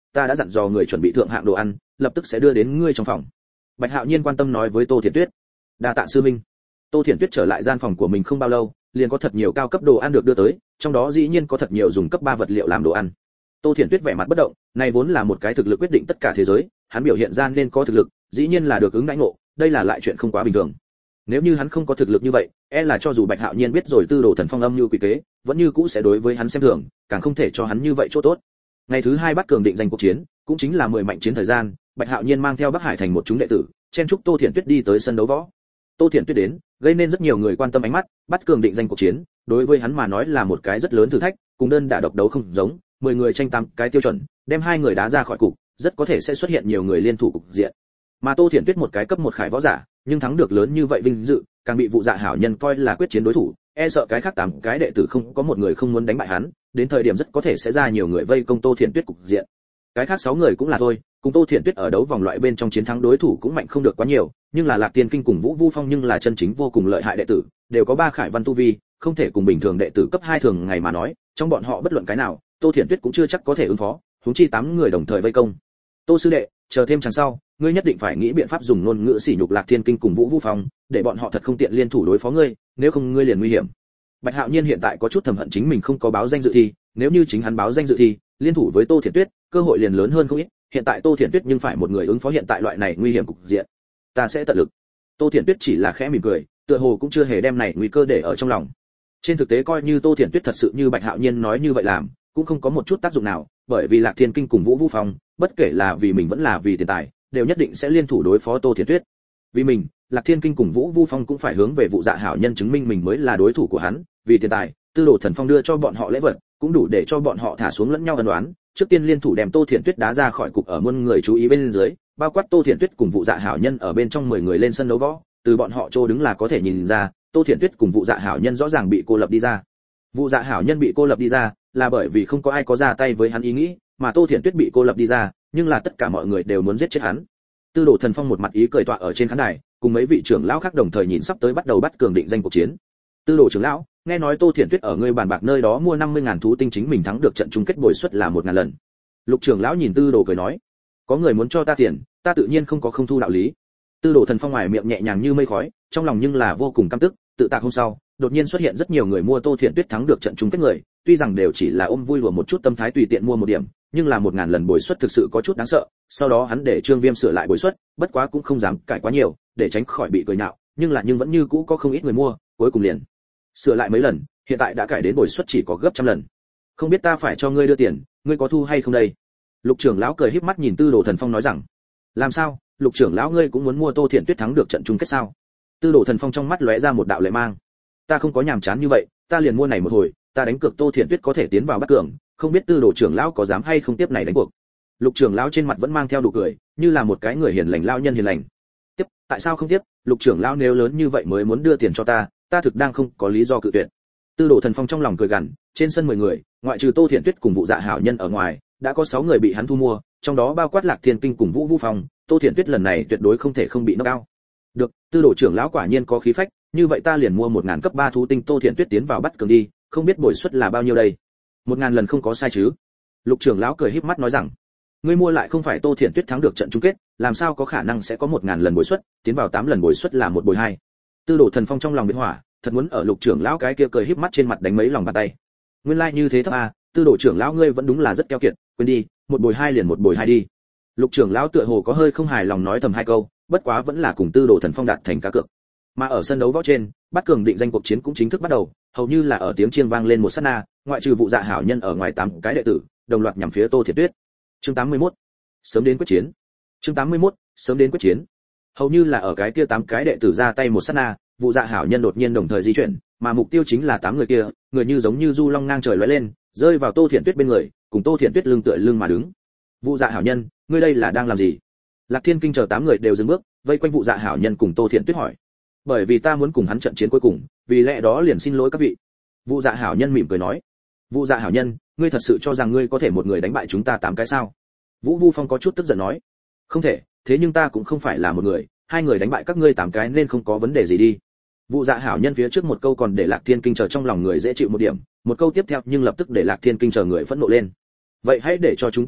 ta đã dặn dò người chuẩn bị thượng hạng đồ ăn, lập tức sẽ đưa đến ngươi trong phòng. Bạch Hạo Nhiên quan tâm nói với Tô Thiển Tuyết. Đa tạ sư minh. Tô Thiển Tuyết trở lại gian phòng của mình không bao lâu, liền có thật nhiều cao cấp đồ ăn được đưa tới, trong đó dĩ nhiên có thật nhiều dùng cấp 3 vật liệu làm đồ ăn. Tô Thiển Tuyết vẻ mặt bất động, này vốn là một cái thực lực quyết định tất cả thế giới, hắn biểu hiện ra nên có thực lực, dĩ nhiên là được ứng đãi ngộ, đây là lại chuyện không quá bình thường. Nếu như hắn không có thực lực như vậy, là cho dù Bạch Hạo Nhiên biết rồi Tư Đồ Thần Phong âm như quỷ kế, vẫn như cũ sẽ đối với hắn xem thường, càng không thể cho hắn như vậy chỗ tốt. Ngày thứ 2 bắt cường định danh cuộc chiến, cũng chính là 10 mạnh chiến thời gian, Bạch Hạo Nhiên mang theo Bắc Hải thành một chúng đệ tử, chen chúc Tô Thiển Tuyết đi tới sân đấu võ. Tô Thiển Tuyết đến, gây nên rất nhiều người quan tâm ánh mắt, bắt cường định danh cuộc chiến, đối với hắn mà nói là một cái rất lớn thử thách, cùng đơn đả độc đấu không giống, 10 người tranh 8 cái tiêu chuẩn, đem 2 người đá ra khỏi cục, rất có thể sẽ xuất hiện nhiều người liên thủ cục diện. Mà Tô Thiển Tuyết một cái cấp 1 khải võ giả, nhưng thắng được lớn như vậy vinh dự, càng bị Vụ Dạ Hảo Nhân coi là quyết chiến đối thủ, sợ cái khác 8 cái đệ tử không có một người không muốn đánh bại hắn, đến thời điểm rất có thể sẽ ra nhiều người vây công Tô Thiển Tuyết cục diện. Cái khác 6 người cũng là thôi, cùng Tô Thiển Tuyết ở đấu vòng loại bên trong chiến thắng đối thủ cũng mạnh không được quá nhiều, nhưng là Lạc Tiên Kinh cùng Vũ Vu Phong nhưng là chân chính vô cùng lợi hại đệ tử, đều có 3 khải văn tu vi, không thể cùng bình thường đệ tử cấp 2 thường ngày mà nói, trong bọn họ bất luận cái nào, Tô Thiển Tuyết cũng chưa chắc có thể ứng phó, huống chi 8 người đồng thời vây công. Tô sư đệ, chờ thêm chẳng sau, ngươi nhất định phải nghĩ biện pháp dùng ngôn ngữ sỉ nhục Lạc Thiên Kinh cùng Vũ Vu Phong, để bọn họ thật không tiện liên thủ đối phó ngươi, nếu không ngươi liền nguy hiểm. Bạch Hạo Nhiên hiện tại có chút thầm hận chính mình không có báo danh dự thi, nếu như chính hắn báo danh dự thi, liên thủ với Tô Thiển Tuyết, cơ hội liền lớn hơn không ít, hiện tại Tô Thiển Tuyết nhưng phải một người ứng phó hiện tại loại này nguy hiểm cục diện. Ta sẽ tận lực. Tô Thiển Tuyết chỉ là khẽ mỉm cười, tựa hồ cũng chưa hề đem này nguy cơ để ở trong lòng. Trên thực tế coi như Tô Thiển Tuyết thật sự như Bạch Hạo Nhiên nói như vậy làm, cũng không có một chút tác dụng nào, bởi vì Lạc Thiên Kinh cùng Vũ Vu Phong, bất kể là vì mình vẫn là vì tiền tài, đều nhất định sẽ liên thủ đối phó Tô Thiển Tuyết. Vì mình, Lạc Thiên Kinh cùng Vũ Vu Phong cũng phải hướng về Vụ Dạ Hảo Nhân chứng minh mình mới là đối thủ của hắn, vì tiền tài, Tư Đồ Thần Phong đưa cho bọn họ lễ vật, cũng đủ để cho bọn họ thả xuống lẫn nhau ân oán, trước tiên liên thủ đem Tô Thiển Tuyết đá ra khỏi cục ở muôn người chú ý bên dưới, bao quát Tô Thiển Tuyết cùng Vụ Dạ Hảo Nhân ở bên trong 10 người lên sân đấu võ, từ bọn họ trô đứng là có thể nhìn ra, Tô Thiển Tuyết cùng Vụ Dạ Hảo Nhân rõ ràng bị cô lập đi ra. Vụ Dạ Hảo Nhân bị cô lập đi ra, là bởi vì không có ai có ra tay với hắn ý nghĩ, mà Tô Thiển Tuyết bị cô lập đi ra, nhưng là tất cả mọi người đều muốn giết chết hắn. Tư Đồ Thần Phong một mặt ý cười tọa ở trên khán đài, cùng mấy vị trưởng lão khác đồng thời nhìn sắp tới bắt đầu bắt cường định danh cuộc chiến. Tư Đồ trưởng lão, nghe nói Tô Thiển Tuyết ở ngươi bàn bạc nơi đó mua 50.000 thú tinh chính mình thắng được trận chung kết bồi suất là 1.000 lần. Lục trưởng lão nhìn Tư Đồ cười nói, có người muốn cho ta tiền, ta tự nhiên không có không thu đạo lý. Tư Đồ Thần Phong ngoài miệng nhẹ nhàng như mây khói, trong lòng nhưng là vô cùng căm tức, tự tạc hôm sau, đột nhiên xuất hiện rất nhiều người mua Tô Thiển Tuyết thắng được trận chung kết người, tuy rằng đều chỉ là ôm vui lùa một chút tâm thái tùy tiện mua một điểm, nhưng là 1.000 lần bồi suất thực sự có chút đáng sợ. Sau đó hắn để Trương Viêm sửa lại bồi suất, bất quá cũng không dám cải quá nhiều, để tránh khỏi bị cười nhạo, nhưng vẫn như cũ có không ít người mua, cuối cùng liền sửa lại mấy lần, hiện tại đã cải đến bồi suất chỉ có gấp trăm lần. Không biết ta phải cho ngươi đưa tiền, ngươi có thu hay không đây? Lục trưởng lão cười híp mắt nhìn Tư Đồ Thần Phong nói rằng, làm sao, Lục trưởng lão ngươi cũng muốn mua Tô Thiển Tuyết thắng được trận chung kết sao? Tư Đồ Thần Phong trong mắt lóe ra một đạo lệ mang. Ta không có nhàm chán như vậy, ta liền mua này một hồi, ta đánh cược Tô Thiển Tuyết có thể tiến vào bắt cường, không biết Tư Đồ trưởng lão có dám hay không tiếp này đánh cuộc. Lục trưởng lão trên mặt vẫn mang theo nụ cười, như là một cái người hiền lành lão nhân hiền lành. Tiếp, tại sao không tiếp? Lục trưởng lão nếu lớn như vậy mới muốn đưa tiền cho ta, ta thực đang không có lý do cự tuyệt. Tư Đồ Thần Phong trong lòng cười gằn, trên sân 10 người, ngoại trừ Tô Thiển Tuyết cùng Vụ Dạ Hảo Nhân ở ngoài, đã có 6 người bị hắn thu mua, trong đó bao quát Lạc Thiên Kinh cùng Vũ Vu Phong, Tô Thiển Tuyết lần này tuyệt đối không thể không bị knock out. Được, Tư Đồ trưởng lão quả nhiên có khí phách, như vậy ta liền mua 1.000 cấp 3 thú tinh Tô Thiển Tuyết tiến vào bắt cường đi, không biết bồi suất là bao nhiêu đây? 1.000 lần không có sai chứ? Lục trưởng lão cười híp mắt nói rằng, ngươi mua lại không phải Tô Thiển Tuyết thắng được trận chung kết, làm sao có khả năng sẽ có 1.000 lần bồi suất, tiến vào 8 lần bồi suất là 1 bồi 2. Tư Đồ Thần Phong trong lòng biến hỏa, thật muốn ở Lục trưởng lão cái kia cười híp mắt trên mặt đánh mấy lòng bàn tay. Nguyên lai like như thế thấp à, Tư Đồ trưởng lão ngươi vẫn đúng là rất keo kiệt, quên đi, 1 bồi 2 liền 1 bồi 2 đi. Lục trưởng lão tựa hồ có hơi không hài lòng nói thầm 2 câu, bất quá vẫn là cùng Tư Đồ Thần Phong đạt thành cá cược. Mà ở sân đấu võ trên, bắt cường định danh cuộc chiến cũng chính thức bắt đầu, hầu như là ở tiếng chiêng vang lên một sát na, ngoại trừ Vụ Dạ Hảo Nhân ở ngoài 8 cái đệ tử, đồng loạt nhằm phía Tô Thiển Tuyết. Chương 81. Sớm đến quyết chiến. Chương 81. Sớm đến quyết chiến. Hầu như là ở cái kia 8 cái đệ tử ra tay một sát na, Vụ Dạ Hảo Nhân đột nhiên đồng thời di chuyển, mà mục tiêu chính là 8 người kia, người như giống như du long ngang trời lóe lên, rơi vào Tô Thiển Tuyết bên người, cùng Tô Thiển Tuyết lưng tựa lưng mà đứng. Vụ Dạ Hảo Nhân, ngươi đây là đang làm gì? Lạc Thiên Kinh chờ 8 người đều dừng bước, vây quanh Vụ Dạ Hảo Nhân cùng Tô Thiển Tuyết hỏi. Bởi vì ta muốn cùng hắn trận chiến cuối cùng, vì lẽ đó liền xin lỗi các vị. Vụ Dạ Hảo Nhân mỉm cười nói. Vụ Dạ Hảo Nhân, ngươi thật sự cho rằng ngươi có thể một người đánh bại chúng ta 8 cái sao? Vũ Vu Phong có chút tức giận nói. Không thể, thế nhưng ta cũng không phải là một người, 2 người đánh bại các ngươi 8 cái nên không có vấn đề gì đi. Vụ Dạ Hảo Nhân phía trước một câu còn để Lạc Thiên Kinh chờ trong lòng người dễ chịu một điểm, một câu tiếp theo nhưng lập tức để Lạc Thiên Kinh chờ người phẫn nộ lên. Vậy hãy để cho chúng ta nhìn,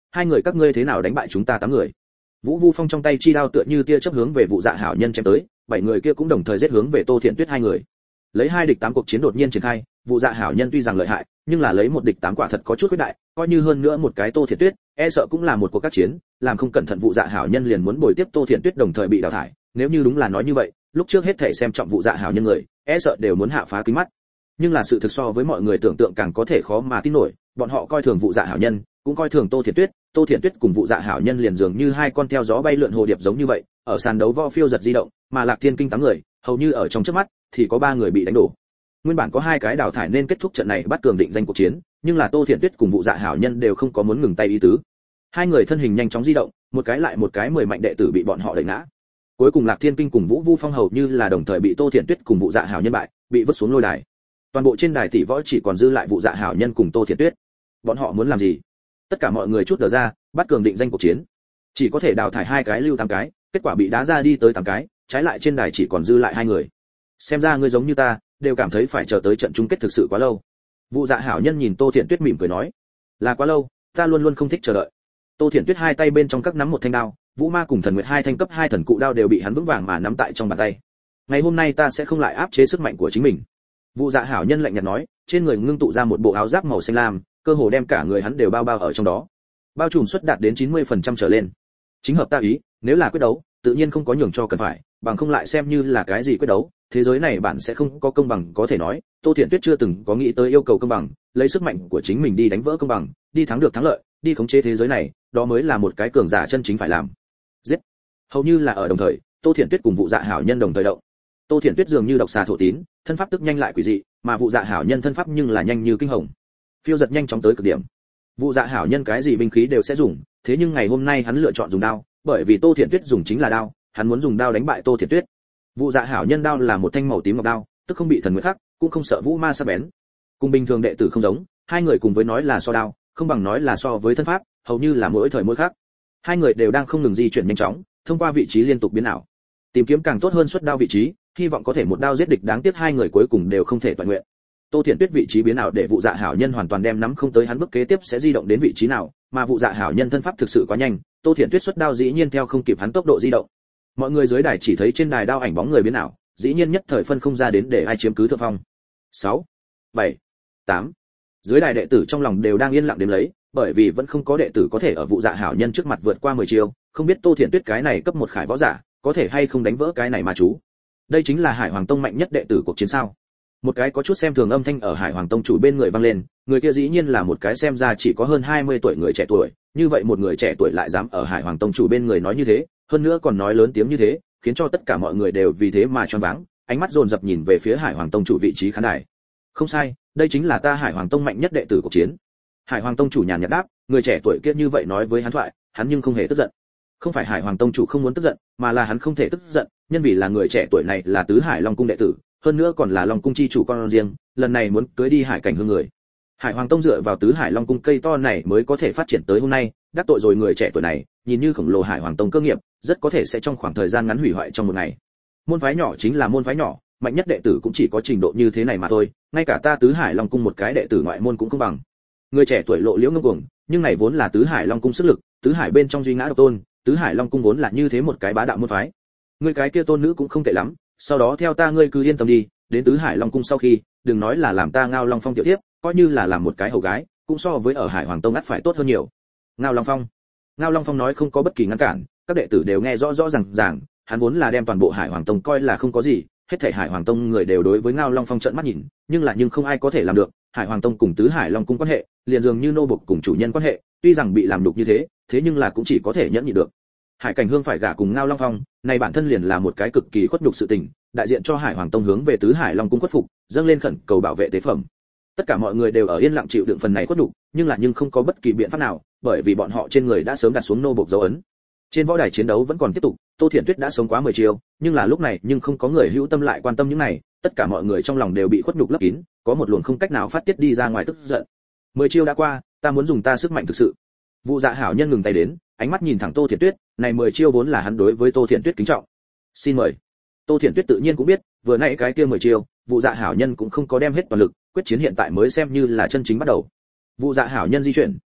hai người các ngươi thế nào đánh bại chúng ta 8 người? Vũ Vu Phong trong tay chi đao tựa như tia chớp hướng về Vụ Dạ Hảo Nhân chém tới, 7 người kia cũng đồng thời giết hướng về Tô Thiện Tuyết hai người. Lấy 2 địch 8 cuộc chiến đột nhiên triển khai, Vụ Dạ Hảo Nhân tuy rằng lợi hại, nhưng là lấy 1 địch 8 quả thật có chút khuyết đại, coi như hơn nữa một cái Tô Thiện Tuyết, e sợ cũng là một cuộc các chiến, làm không cẩn thận Vụ Dạ Hảo Nhân liền muốn bồi tiếp Tô Thiện Tuyết đồng thời bị đào thải, nếu như đúng là nói như vậy, lúc trước hết thảy xem trọng Vụ Dạ Hảo Nhân người, e sợ đều muốn hạ phá kính mắt. Nhưng là sự thực so với mọi người tưởng tượng càng có thể khó mà tin nổi, bọn họ coi thường Vụ Dạ Hảo Nhân, cũng coi thường Tô Thiện Tuyết cùng Vụ Dạ Hảo Nhân liền dường như hai con theo gió bay lượn hồ điệp giống như vậy, ở sàn đấu võ phiêu giật di động, mà Lạc Thiên Kinh 8 người, hầu như ở trong chớp mắt thì có 3 người bị đánh đổ. Nguyên bản có 2 cái đào thải nên kết thúc trận này bắt cường định danh cuộc chiến, nhưng là Tô Thiện Tuyết cùng Vụ Dạ Hảo Nhân đều không có muốn ngừng tay ý tứ. Hai người thân hình nhanh chóng di động, một cái lại một cái 10 mạnh đệ tử bị bọn họ đẩy ngã. Cuối cùng Lạc Thiên Kinh cùng Vũ Vu Phong hầu như là đồng thời bị Tô Thiện Tuyết cùng Vụ Dạ Hảo Nhân bại, bị vứt xuống lôi đài. Toàn bộ trên đài tỷ võ chỉ còn dư lại Vụ Dạ Hảo Nhân cùng Tô Thiện Tuyết. Bọn họ muốn làm gì? Tất cả mọi người chút đờ ra, bắt cường định danh cuộc chiến. Chỉ có thể đào thải 2 cái lưu 8 cái, kết quả bị đá ra đi tới 8 cái, trái lại trên đài chỉ còn dư lại 2 người. Xem ra ngươi giống như ta, đều cảm thấy phải chờ tới trận chung kết thực sự quá lâu. Vụ Dạ Hảo Nhân nhìn Tô Thiện Tuyết mỉm cười nói, là quá lâu, ta luôn luôn không thích chờ đợi. Tô Thiện Tuyết hai tay bên trong các nắm một thanh đao, Vũ Ma cùng Thần Nguyệt hai thanh cấp 2 thần cụ đao đều bị hắn vững vàng mà nắm tại trong bàn tay. Ngày hôm nay ta sẽ không lại áp chế sức mạnh của chính mình. Vụ Dạ Hảo Nhân lạnh nhạt nói, trên người ngưng tụ ra một bộ áo giáp màu xanh lam, cơ hồ đem cả người hắn đều bao bao ở trong đó. Bao trùm suất đạt đến 90% trở lên. Chính hợp ta ý, nếu là quyết đấu, tự nhiên không có nhường cho cần phải, bằng không lại xem như là cái gì quyết đấu, thế giới này bản sẽ không có công bằng có thể nói, Tô Thiện Tuyết chưa từng có nghĩ tới yêu cầu công bằng, lấy sức mạnh của chính mình đi đánh vỡ công bằng, đi thắng được thắng lợi, đi khống chế thế giới này, đó mới là một cái cường giả chân chính phải làm. Giết. Hầu như là ở đồng thời, Tô Thiện Tuyết cùng Vụ Dạ Hảo Nhân đồng thời động. Tô Thiện Tuyết dường như độc xà thổ tín, thân pháp tức nhanh lại quỷ dị, mà Vụ Dạ Hảo Nhân thân pháp nhưng là nhanh như kinh hồng. Phiêu giật nhanh chóng tới cực điểm. Vụ Dạ Hảo Nhân cái gì binh khí đều sẽ dùng, thế nhưng ngày hôm nay hắn lựa chọn dùng đao, bởi vì Tô Thiện Tuyết dùng chính là đao, hắn muốn dùng đao đánh bại Tô Thiện Tuyết. Vụ Dạ Hảo Nhân đao là một thanh màu tím ngọc đao, tức không bị thần nguyệt khắc, cũng không sợ vũ ma sắc bén. Cùng bình thường đệ tử không giống, hai người cùng với nói là so đao, không bằng nói là so với thân pháp, hầu như là mỗi thời mỗi khác. Hai người đều đang không ngừng di chuyển nhanh chóng, thông qua vị trí liên tục biến ảo, tìm kiếm càng tốt hơn xuất đao vị trí, hy vọng có thể một đao giết địch, đáng tiếc hai người cuối cùng đều không thể toàn nguyện. Tô Thiện Tuyết vị trí biến ảo để Vụ Dạ Hảo Nhân hoàn toàn đem nắm không tới hắn bước kế tiếp sẽ di động đến vị trí nào, mà Vụ Dạ Hảo Nhân thân pháp thực sự quá nhanh, Tô Thiện Tuyết xuất đao dĩ nhiên theo không kịp hắn tốc độ di động. Mọi người dưới đài chỉ thấy trên đài đao ảnh bóng người biến ảo, dĩ nhiên nhất thời phân không ra đến để ai chiếm cứ thượng phong. 6, 7, 8. Dưới đài đệ tử trong lòng đều đang yên lặng đếm lấy, bởi vì vẫn không có đệ tử có thể ở Vụ Dạ Hảo Nhân trước mặt vượt qua 10 chiêu, không biết Tô Thiện Tuyết cái này cấp 1 khải võ giả, có thể hay không đánh vỡ cái này mà chú. Đây chính là Hải Hoàng Tông mạnh nhất đệ tử cuộc chiến sao? Một cái có chút xem thường âm thanh ở Hải Hoàng Tông chủ bên người vang lên, người kia dĩ nhiên là một cái xem ra chỉ có hơn 20 tuổi người trẻ tuổi, như vậy một người trẻ tuổi lại dám ở Hải Hoàng Tông chủ bên người nói như thế, hơn nữa còn nói lớn tiếng như thế, khiến cho tất cả mọi người đều vì thế mà choáng váng, ánh mắt dồn dập nhìn về phía Hải Hoàng Tông chủ vị trí khán đài. Không sai, đây chính là ta Hải Hoàng Tông mạnh nhất đệ tử cuộc chiến. Hải Hoàng Tông chủ nhàn nhạt đáp, người trẻ tuổi kia như vậy nói với hắn thoại, hắn nhưng không hề tức giận. Không phải Hải Hoàng Tông chủ không muốn tức giận, mà là hắn không thể tức giận, nhân vì là người trẻ tuổi này là tứ Hải Long cung đệ tử, hơn nữa còn là Long cung chi chủ con riêng, lần này muốn cưới đi Hải Cảnh Hương người. Hải Hoàng Tông dựa vào tứ Hải Long cung cây to này mới có thể phát triển tới hôm nay, đắc tội rồi người trẻ tuổi này, nhìn như khổng lồ Hải Hoàng Tông cơ nghiệp, rất có thể sẽ trong khoảng thời gian ngắn hủy hoại trong một ngày. Môn phái nhỏ chính là môn phái nhỏ, mạnh nhất đệ tử cũng chỉ có trình độ như thế này mà thôi, ngay cả ta tứ Hải Long cung một cái đệ tử ngoại môn cũng không bằng. Người trẻ tuổi lộ liễu ngông cuồng, nhưng này vốn là tứ Hải Long cung sức lực, tứ hải bên trong duy ngã độc tôn, tứ Hải Long cung vốn là như thế một cái bá đạo môn phái. Người cái kia tôn nữ cũng không tệ lắm, sau đó theo ta ngươi cứ yên tâm đi, đến tứ Hải Long cung sau khi, đừng nói là làm ta Ngao Long Phong tiểu thiếp, coi như là làm một cái hầu gái, cũng so với ở Hải Hoàng Tông ắt phải tốt hơn nhiều. Ngao Long Phong nói không có bất kỳ ngăn cản, các đệ tử đều nghe rõ rõ ràng, hắn vốn là đem toàn bộ Hải Hoàng Tông coi là không có gì, hết thảy Hải Hoàng Tông người đều đối với Ngao Long Phong trợn mắt nhìn, nhưng không ai có thể làm được. Hải Hoàng Tông cùng tứ Hải Long cung quan hệ, liền dường như nô bộc cùng chủ nhân quan hệ, tuy rằng bị làm đục như thế, thế nhưng là cũng chỉ có thể nhẫn nhịn được. Hải Cảnh Hương phải gả cùng Ngao Long Phong, này bản thân liền là một cái cực kỳ khuất nhục sự tình, đại diện cho Hải Hoàng Tông hướng về tứ Hải Long cung khuất phục, dâng lên khẩn cầu bảo vệ tế phẩm. Tất cả mọi người đều ở yên lặng chịu đựng phần này khuất nhục, nhưng không có bất kỳ biện pháp nào, bởi vì bọn họ trên người đã sớm đặt xuống nô bộc dấu ấn. Trên võ đài chiến đấu vẫn còn tiếp tục, Tô Thiện Tuyết đã sống quá 10 chiêu, nhưng là lúc này không có người hữu tâm lại quan tâm những này, tất cả mọi người trong lòng đều bị khuất nhục lấp kín, có một luồng không cách nào phát tiết đi ra ngoài tức giận. 10 chiêu đã qua, ta muốn dùng ta sức mạnh thực sự. Vụ Dạ Hảo Nhân ngừng tay đến, ánh mắt nhìn thẳng Tô Thiện Tuyết, này 10 chiêu vốn là hắn đối với Tô Thiện Tuyết kính trọng. Xin mời. Tô Thiện Tuyết tự nhiên cũng biết, vừa nãy cái kia 10 chiêu, Vụ Dạ Hảo Nhân cũng không có đem hết toàn lực, quyết chiến hiện tại mới xem như là chân chính bắt đầu. Vụ Dạ Hảo Nhân di chuyển,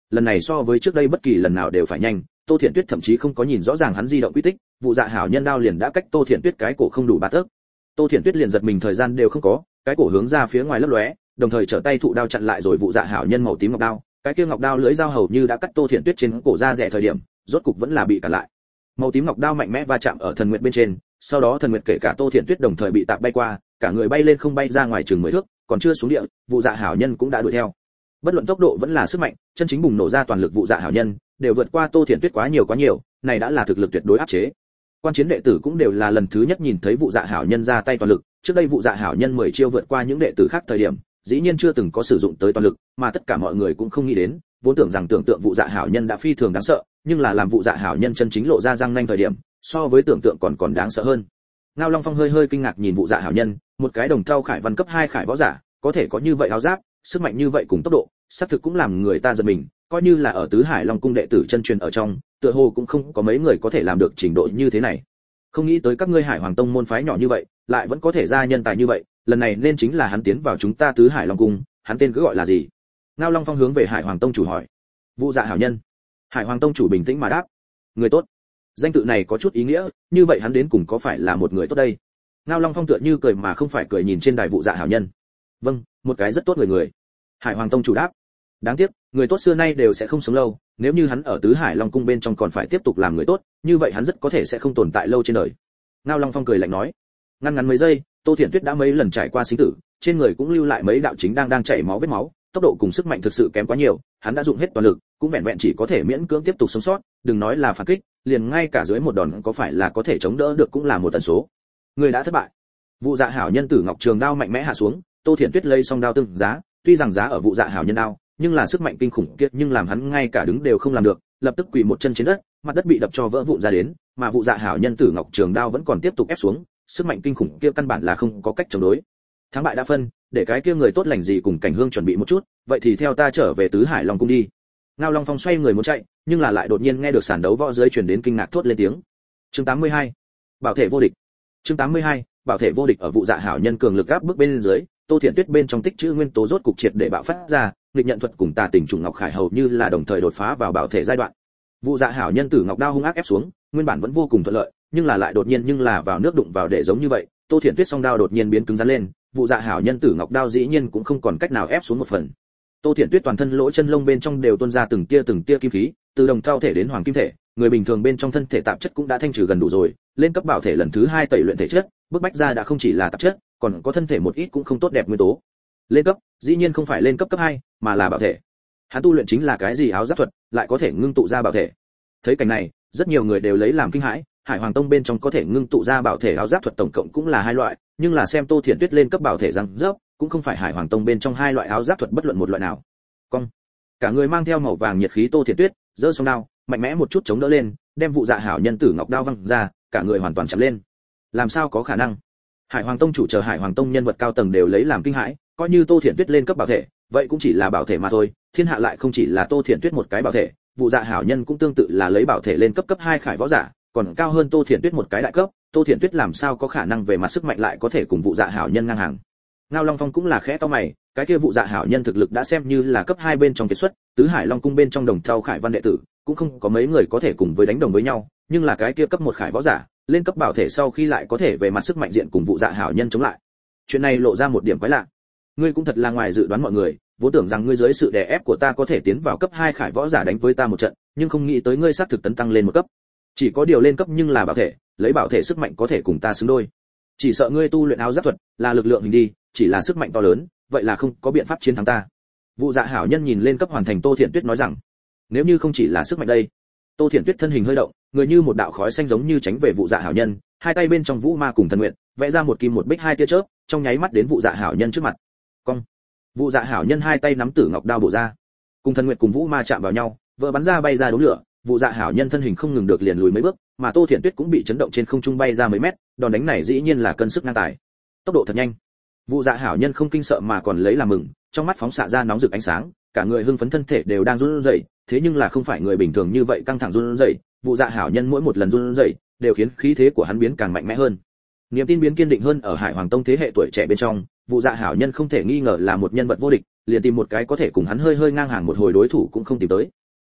lần này so với trước đây bất kỳ lần nào đều phải nhanh. Tô Thiện Tuyết thậm chí không có nhìn rõ ràng hắn di động quy tích, vụ dạ hảo nhân đao liền đã cách Tô Thiện Tuyết cái cổ không đủ 3 tấc. Tô Thiện Tuyết liền giật mình, thời gian đều không có, cái cổ hướng ra phía ngoài lấp lóe, đồng thời trở tay thụ đao chặn lại rồi vụ dạ hảo nhân màu tím ngọc đao. Cái kia ngọc đao lưỡi dao hầu như đã cắt Tô Thiện Tuyết trên cổ ra rẻ thời điểm, rốt cục vẫn là bị cản lại. Màu tím ngọc đao mạnh mẽ va chạm ở thần nguyệt bên trên, sau đó thần nguyệt kể cả Tô Thiện Tuyết đồng thời bị tạc bay qua, cả người bay lên không bay ra ngoài chừng 10 thước, còn chưa xuống địa, vụ dạ hảo nhân cũng đã đuổi theo. Bất luận tốc độ vẫn là sức mạnh, chân chính bùng nổ ra toàn lực vụ dạ hảo nhân, đều vượt qua Tô Thiện Tuyết quá nhiều, này đã là thực lực tuyệt đối áp chế. Quan chiến đệ tử cũng đều là lần thứ nhất nhìn thấy vụ dạ hảo nhân ra tay toàn lực, trước đây vụ dạ hảo nhân 10 chiêu vượt qua những đệ tử khác thời điểm, dĩ nhiên chưa từng có sử dụng tới toàn lực, mà tất cả mọi người cũng không nghĩ đến, vốn tưởng rằng tưởng tượng vụ dạ hảo nhân đã phi thường đáng sợ, nhưng là làm vụ dạ hảo nhân chân chính lộ ra răng nanh thời điểm, so với tưởng tượng còn đáng sợ hơn. Ngao Long Phong hơi kinh ngạc nhìn vụ dạ hảo nhân, một cái đồng thau khải văn cấp 2 khải võ giả, có thể có như vậy áo giáp, sức mạnh như vậy cùng tốc độ, xác thực cũng làm người ta giật mình, coi như là ở Tứ Hải Long cung đệ tử chân truyền ở trong, tựa hồ cũng không có mấy người có thể làm được trình độ như thế này. Không nghĩ tới các ngươi Hải Hoàng tông môn phái nhỏ như vậy, lại vẫn có thể ra nhân tài như vậy, lần này nên chính là hắn tiến vào chúng ta Tứ Hải Long cung, hắn tên cứ gọi là gì? Ngao Long Phong hướng về Hải Hoàng tông chủ hỏi. Vụ dạ hảo nhân. Hải Hoàng tông chủ bình tĩnh mà đáp. Người tốt. Danh tự này có chút ý nghĩa, như vậy hắn đến cùng có phải là một người tốt đây? Ngao Long Phong tựa như cười mà không phải cười nhìn trên đài vụ dạ hảo nhân. Vâng, một cái rất tốt người. Hải Hoàng tông chủ đáp. Đáng tiếc, người tốt xưa nay đều sẽ không sống lâu, nếu như hắn ở Tứ Hải Long cung bên trong còn phải tiếp tục làm người tốt, như vậy hắn rất có thể sẽ không tồn tại lâu trên đời. Ngao Long Phong cười lạnh nói. Ngắn mấy giây, Tô Thiện Tuyết đã mấy lần trải qua sinh tử, trên người cũng lưu lại mấy đạo chính đang chảy máu vết máu, tốc độ cùng sức mạnh thực sự kém quá nhiều, hắn đã dùng hết toàn lực, cũng vẹn chỉ có thể miễn cưỡng tiếp tục sống sót, đừng nói là phản kích, liền ngay cả dưới một đòn có phải là có thể chống đỡ được cũng là một tần số. Người đã thất bại. Vụ dạ hảo nhân tử ngọc trường đao mạnh mẽ hạ xuống, Tô Thiện Tuyết lấy song đao tương giá, tuy rằng giá ở vụ dạ hảo nhân đao, nhưng là sức mạnh kinh khủng kia nhưng làm hắn ngay cả đứng đều không làm được, lập tức quỳ một chân trên đất, mặt đất bị đập cho vỡ vụn ra đến, mà vụ dạ hảo nhân tử ngọc trường đao vẫn còn tiếp tục ép xuống, sức mạnh kinh khủng kia căn bản là không có cách chống đối. Thắng bại đã phân, để cái kia người tốt lành gì cùng Cảnh Hương chuẩn bị một chút, vậy thì theo ta trở về Tứ Hải Long cung đi. Ngao Long Phong xoay người muốn chạy, nhưng là lại đột nhiên nghe được sàn đấu võ dưới truyền đến kinh ngạc thốt lên tiếng. Chương 82. Bảo thể vô địch. Chương 82. Bảo thể vô địch. Ở vụ dạ hảo nhân cường lực áp bức bên dưới, Tô Thiện Tuyết bên trong tích trữ nguyên tố rốt cục triệt để bạo phát ra, nghịch nhận thuật cùng tà tình trùng ngọc khải hầu như là đồng thời đột phá vào bảo thể giai đoạn. Vụ dạ hảo nhân tử ngọc đao hung ác ép xuống, nguyên bản vẫn vô cùng thuận lợi, nhưng là lại đột nhiên vào nước đụng vào để giống như vậy, Tô Thiện Tuyết song đao đột nhiên biến cứng rắn lên, vụ dạ hảo nhân tử ngọc đao dĩ nhiên cũng không còn cách nào ép xuống một phần. Tô Thiện Tuyết toàn thân lỗ chân lông bên trong đều tuôn ra từng tia kim khí, từ đồng thau thể đến hoàng kim thể, người bình thường bên trong thân thể tạp chất cũng đã thanh trừ gần đủ rồi, lên cấp bảo thể lần thứ 2 tẩy luyện thể chất, bức bách ra đã không chỉ là tạp chất, còn có thân thể một ít cũng không tốt đẹp nguyên tố. Lên cấp, dĩ nhiên không phải lên cấp cấp 2, mà là bảo thể. Hắn tu luyện chính là cái gì áo giáp thuật, lại có thể ngưng tụ ra bảo thể. Thấy cảnh này, rất nhiều người đều lấy làm kinh hãi, Hải Hoàng tông bên trong có thể ngưng tụ ra bảo thể áo giáp thuật tổng cộng cũng là 2 loại, nhưng là xem Tô Thiện Tuyết lên cấp bảo thể răng rớp, cũng không phải Hải Hoàng tông bên trong 2 loại áo giáp thuật bất luận một loại nào. Cong. Cả người mang theo màu vàng nhiệt khí Tô Thiện Tuyết, giơ song đao, mạnh mẽ một chút chống đỡ lên, đem vụ dạ hảo nhân tử ngọc đao văng ra, cả người hoàn toàn chạm lên. Làm sao có khả năng? Hải Hoàng tông chủ chờ Hải Hoàng tông nhân vật cao tầng đều lấy làm kinh hãi, coi như Tô Thiện Tuyết lên cấp bảo thể, vậy cũng chỉ là bảo thể mà thôi, thiên hạ lại không chỉ là Tô Thiện Tuyết một cái bảo thể, vụ dạ hảo nhân cũng tương tự là lấy bảo thể lên cấp 2 khải võ giả, còn cao hơn Tô Thiện Tuyết một cái đại cấp, Tô Thiện Tuyết làm sao có khả năng về mặt sức mạnh lại có thể cùng vụ dạ hảo nhân ngang hàng. Ngao Long Phong cũng là khẽ to mày, cái kia vụ dạ hảo nhân thực lực đã xem như là cấp 2 bên trong kiệt xuất, Tứ Hải Long cung bên trong đồng thau khải văn đệ tử, cũng không có mấy người có thể cùng với đánh đồng với nhau, nhưng là cái kia cấp 1 khải võ giả, lên cấp bảo thể sau khi lại có thể về mặt sức mạnh diện cùng vụ dạ hảo nhân chống lại. Chuyện này lộ ra một điểm quái lạ. Ngươi cũng thật là ngoài dự đoán mọi người, vốn tưởng rằng ngươi dưới sự đè ép của ta có thể tiến vào cấp 2 khải võ giả đánh với ta một trận, nhưng không nghĩ tới ngươi xác thực tấn tăng lên một cấp. Chỉ có điều lên cấp nhưng là bảo thể, lấy bảo thể sức mạnh có thể cùng ta xứng đôi. Chỉ sợ ngươi tu luyện áo giáp thuật, là lực lượng hình đi, chỉ là sức mạnh to lớn, vậy là không có biện pháp chiến thắng ta. Vụ dạ hảo nhân nhìn lên cấp hoàn thành Tô Thiện Tuyết nói rằng, nếu như không chỉ là sức mạnh đây. Tô Thiện Tuyết thân hình hơi động, người như một đạo khói xanh giống như tránh về vụ dạ hảo nhân, hai tay bên trong vũ ma cùng thần nguyện, vẽ ra một kim một bích 2 tia chớp, trong nháy mắt đến vụ dạ hảo nhân trước mặt. Cong. Vụ dạ hảo nhân hai tay nắm tử ngọc đao bổ ra, cùng thần nguyện cùng vũ ma chạm vào nhau, vỡ bắn ra bay ra đốm lửa, vụ dạ hảo nhân thân hình không ngừng được liền lùi mấy bước, mà Tô Thiện Tuyết cũng bị chấn động trên không trung bay ra mấy mét, đòn đánh này dĩ nhiên là cân sức ngang tài. Tốc độ thật nhanh. Vụ dạ hảo nhân không kinh sợ mà còn lấy làm mừng, trong mắt phóng xạ ra nóng rực ánh sáng, cả người hưng phấn thân thể đều đang run rẩy, thế nhưng là không phải người bình thường như vậy căng thẳng run rẩy, vụ dạ hảo nhân mỗi một lần run rẩy đều khiến khí thế của hắn biến càng mạnh mẽ hơn. Niềm tin biến kiên định hơn ở Hải Hoàng tông thế hệ tuổi trẻ bên trong, vụ dạ hảo nhân không thể nghi ngờ là một nhân vật vô địch, liền tìm một cái có thể cùng hắn hơi ngang hàng một hồi đối thủ cũng không tìm tới.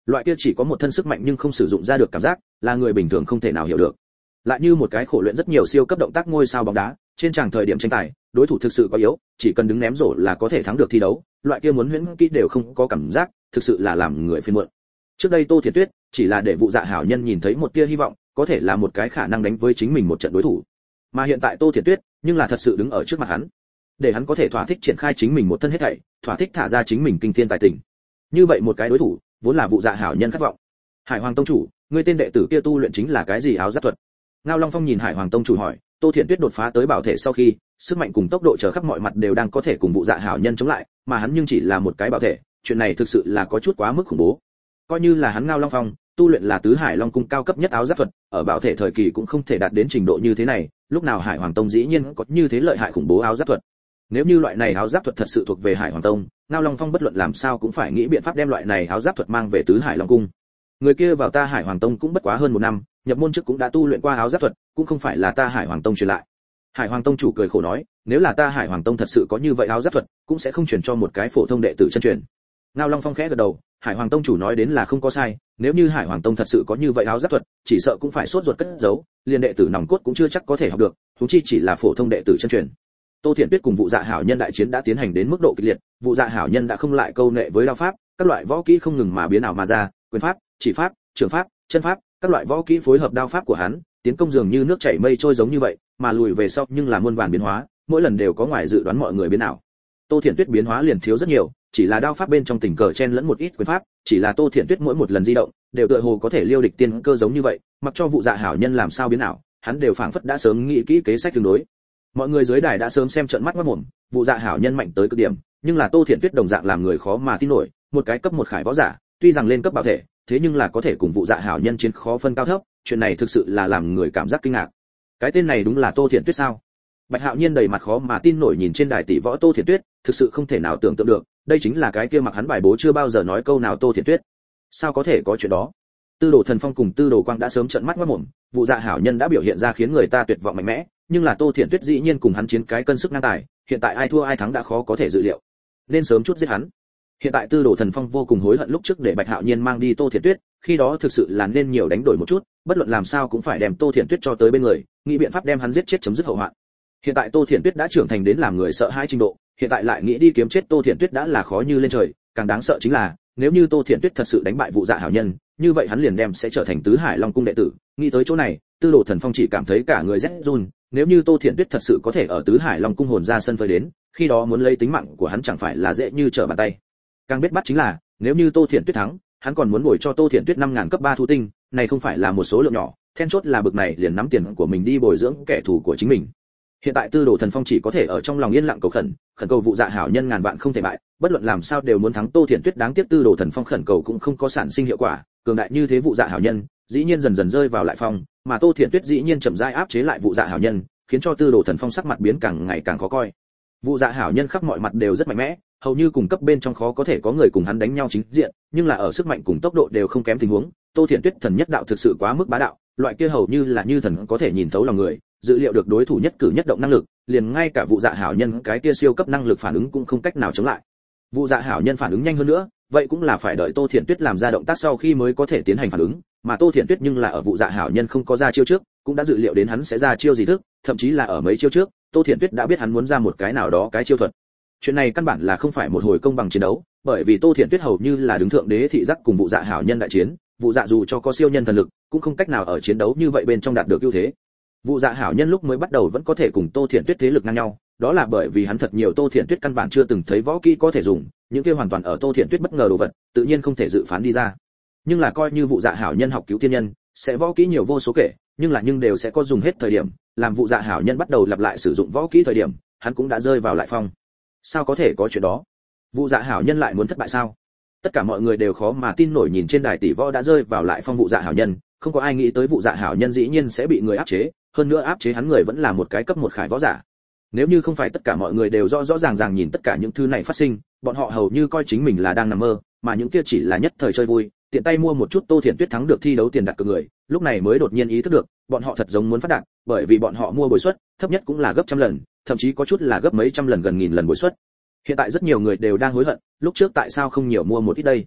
Loại kia chỉ có một thân sức mạnh nhưng không sử dụng ra được cảm giác, là người bình thường không thể nào hiểu được. Lại như một cái khổ luyện rất nhiều siêu cấp động tác ngôi sao bóng đá, trên tràng thời điểm tranh tài, đối thủ thực sự quá yếu, chỉ cần đứng ném rổ là có thể thắng được thi đấu, loại kia muốn huyễn kỹ đều không có cảm giác, thực sự là làm người phiền muộn. Trước đây Tô Thiện Tuyết chỉ là để Vụ Dạ Hảo Nhân nhìn thấy một tia hy vọng, có thể là một cái khả năng đánh với chính mình một trận đối thủ. Mà hiện tại Tô Thiện Tuyết, nhưng là thật sự đứng ở trước mặt hắn, để hắn có thể thỏa thích triển khai chính mình một thân hết thảy, thỏa thích thả ra chính mình kinh thiên tài tình. Như vậy một cái đối thủ, vốn là Vụ Dạ Hảo Nhân khát vọng. Hải Hoàng tông chủ, ngươi tên đệ tử kia tu luyện chính là cái gì áo giáp thuật? Ngao Long Phong nhìn Hải Hoàng tông chủ hỏi. Tô Thiện Tuyết đột phá tới bảo thể sau khi, sức mạnh cùng tốc độ trở khắp mọi mặt đều đang có thể cùng Vụ Dạ Hảo Nhân chống lại, mà hắn nhưng chỉ là một cái bảo thể, chuyện này thực sự là có chút quá mức khủng bố. Coi như là hắn Ngao Long Phong, tu luyện là tứ Hải Long cung cao cấp nhất áo giáp thuật, ở bảo thể thời kỳ cũng không thể đạt đến trình độ như thế này, lúc nào Hải Hoàng tông dĩ nhiên có như thế lợi hại khủng bố áo giáp thuật. Nếu như loại này áo giáp thuật thật sự thuộc về Hải Hoàng tông, Ngao Long Phong bất luận làm sao cũng phải nghĩ biện pháp đem loại này áo giáp thuật mang về tứ Hải Long cung. Người kia vào ta Hải Hoàng tông cũng bất quá hơn một năm, nhập môn trước cũng đã tu luyện qua áo giáp thuật, cũng không phải là ta Hải Hoàng tông truyền lại. Hải Hoàng tông chủ cười khổ nói, nếu là ta Hải Hoàng tông thật sự có như vậy áo giáp thuật, cũng sẽ không truyền cho một cái phổ thông đệ tử chân truyền. Ngao Long Phong khẽ gật đầu, Hải Hoàng tông chủ nói đến là không có sai, nếu như Hải Hoàng tông thật sự có như vậy áo giáp thuật, chỉ sợ cũng phải sốt ruột cất giấu, liền đệ tử nòng cốt cũng chưa chắc có thể học được, huống chi chỉ là phổ thông đệ tử chân truyền. Tô Thiện Tuyết cùng Vụ Dạ Hảo Nhân đại chiến đã tiến hành đến mức độ kịch liệt, Vụ Dạ Hảo Nhân đã không lại câu nệ với đao pháp, các loại võ kỹ không ngừng mà biến ảo mà ra, quyền pháp, chỉ pháp, trường pháp, chân pháp, các loại võ kỹ phối hợp đao pháp của hắn, tiến công dường như nước chảy mây trôi giống như vậy, mà lùi về sau nhưng là muôn vàn biến hóa, mỗi lần đều có ngoài dự đoán mọi người biến ảo. Tô Thiện Tuyết biến hóa liền thiếu rất nhiều, chỉ là đao pháp bên trong tình cờ chen lẫn một ít quyền pháp, chỉ là Tô Thiện Tuyết mỗi một lần di động, đều tựa hồ có thể liêu địch tiên cơ giống như vậy, mặc cho Vụ Dạ Hảo Nhân làm sao biến ảo, hắn đều phảng phất đã sớm nghĩ kỹ kế sách tương đối. Mọi người dưới đài đã sớm xem trợn mắt mắt mồm, Vụ Dạ Hảo Nhân mạnh tới cực điểm, nhưng là Tô Thiện Tuyết đồng dạng làm người khó mà tin nổi, một cái cấp một khải võ giả, tuy rằng lên cấp bảo thể, thế nhưng là có thể cùng Vụ Dạ Hảo Nhân chiến khó phân cao thấp, chuyện này thực sự là làm người cảm giác kinh ngạc. Cái tên này đúng là Tô Thiện Tuyết sao? Bạch Hạo Nhiên đầy mặt khó mà tin nổi nhìn trên đài tỷ võ Tô Thiện Tuyết, thực sự không thể nào tưởng tượng được, đây chính là cái kia mặc hắn bài bố chưa bao giờ nói câu nào Tô Thiện Tuyết. Sao có thể có chuyện đó? Tư Đồ Thần Phong cùng Tư Đồ Quang đã sớm trợn mắt mắt mồm, Vụ Dạ Hảo Nhân đã biểu hiện ra khiến người ta tuyệt vọng mạnh mẽ, nhưng là Tô Thiện Tuyết dĩ nhiên cùng hắn chiến cái cân sức ngang tài, hiện tại ai thua ai thắng đã khó có thể dự liệu. Nên sớm chút giết hắn. Hiện tại Tư Đồ Thần Phong vô cùng hối hận lúc trước để Bạch Hạo Nhiên mang đi Tô Thiện Tuyết, khi đó thực sự là nên nhiều đánh đổi một chút, bất luận làm sao cũng phải đem Tô Thiện Tuyết cho tới bên người, nghĩ biện pháp đem hắn giết chết chấm dứt hậu hoạn. Hiện tại Tô Thiện Tuyết đã trưởng thành đến làm người sợ hãi trình độ, hiện tại lại nghĩ đi kiếm chết Tô Thiện Tuyết đã là khó như lên trời, càng đáng sợ chính là, nếu như Tô Thiện Tuyết thật sự đánh bại Vụ Dạ Hảo Nhân, như vậy hắn liền đem sẽ trở thành tứ Hải Long cung đệ tử. Nghĩ tới chỗ này, Tư Đồ Thần Phong chỉ cảm thấy cả người rét run, nếu như Tô Thiện Tuyết thật sự có thể ở tứ Hải Long cung hồn ra sân phơi đến, khi đó muốn lấy tính mạng của hắn chẳng phải là dễ như trở bàn tay. Càng biết bắt chính là, nếu như Tô Thiện Tuyết thắng, hắn còn muốn ngồi cho Tô Thiện Tuyết 5000 cấp 3 thu tinh, này không phải là một số lượng nhỏ, then chốt là bực này liền nắm tiền của mình đi bồi dưỡng kẻ thù của chính mình. Hiện tại Tư Đồ Thần Phong chỉ có thể ở trong lòng yên lặng cầu khẩn cầu Vụ Dạ Hảo Nhân ngàn vạn không thể bại, bất luận làm sao đều muốn thắng Tô Thiện Tuyết, đáng tiếc Tư Đồ Thần Phong khẩn cầu cũng không có sản sinh hiệu quả, cường đại như thế Vụ Dạ Hảo Nhân, dĩ nhiên dần dần rơi vào lại phong, mà Tô Thiện Tuyết dĩ nhiên chậm rãi áp chế lại Vụ Dạ Hảo Nhân, khiến cho Tư Đồ Thần Phong sắc mặt biến càng ngày càng khó coi. Vụ Dạ Hảo Nhân khắp mọi mặt đều rất mạnh mẽ, hầu như cùng cấp bên trong khó có thể có người cùng hắn đánh nhau chính diện, nhưng là ở sức mạnh cùng tốc độ đều không kém tình huống, Tô Thiện Tuyết thần nhất đạo thực sự quá mức bá đạo, loại kia hầu như là như thần có thể nhìn thấu lòng người, dự liệu được đối thủ nhất cử nhất động năng lực, liền ngay cả Vụ Dạ Hảo Nhân cái kia siêu cấp năng lực phản ứng cũng không cách nào chống lại. Vụ Dạ Hảo Nhân phản ứng nhanh hơn nữa, vậy cũng là phải đợi Tô Thiện Tuyết làm ra động tác sau khi mới có thể tiến hành phản ứng, mà Tô Thiện Tuyết nhưng là ở Vụ Dạ Hảo Nhân không có ra chiêu trước, cũng đã dự liệu đến hắn sẽ ra chiêu gì thức, thậm chí là ở mấy chiêu trước, Tô Thiện Tuyết đã biết hắn muốn ra một cái nào đó cái chiêu thuật. Chuyện này căn bản là không phải một hồi công bằng chiến đấu, bởi vì Tô Thiện Tuyết hầu như là đứng thượng đế thị giác cùng Vụ Dạ Hảo Nhân đại chiến, Vụ Dạ dù cho có siêu nhân thần lực, cũng không cách nào ở chiến đấu như vậy bên trong đạt được ưu thế. Vụ Dạ Hảo Nhân lúc mới bắt đầu vẫn có thể cùng Tô Thiện Tuyết thế lực ngang nhau, đó là bởi vì hắn thật nhiều Tô Thiện Tuyết căn bản chưa từng thấy võ kỹ có thể dùng, những kia hoàn toàn ở Tô Thiện Tuyết bất ngờ đồ vật, tự nhiên không thể dự phán đi ra. Nhưng là coi như Vụ Dạ Hảo Nhân học cứu tiên nhân, sẽ võ kỹ nhiều vô số kể, nhưng đều sẽ có dùng hết thời điểm, làm Vụ Dạ Hảo Nhân bắt đầu lặp lại sử dụng võ kỹ thời điểm, hắn cũng đã rơi vào lại phong. Sao có thể có chuyện đó? Vụ Dạ Hảo Nhân lại muốn thất bại sao? Tất cả mọi người đều khó mà tin nổi nhìn trên đài tỷ võ đã rơi vào lại phong Vụ Dạ Hảo Nhân, không có ai nghĩ tới Vụ Dạ Hảo Nhân dĩ nhiên sẽ bị người áp chế, hơn nữa áp chế hắn người vẫn là một cái cấp một khải võ giả. Nếu như không phải tất cả mọi người đều rõ ràng nhìn tất cả những thứ này phát sinh, bọn họ hầu như coi chính mình là đang nằm mơ, mà những kia chỉ là nhất thời chơi vui, tiện tay mua một chút Tô Thiện Tuyết thắng được thi đấu tiền đặt cược người, lúc này mới đột nhiên ý thức được, bọn họ thật giống muốn phát đạt, bởi vì bọn họ mua bồi suất, thấp nhất cũng là gấp trăm lần, thậm chí có chút là gấp mấy trăm lần gần nghìn lần bồi suất. Hiện tại rất nhiều người đều đang hối hận, lúc trước tại sao không nhiều mua một ít đây?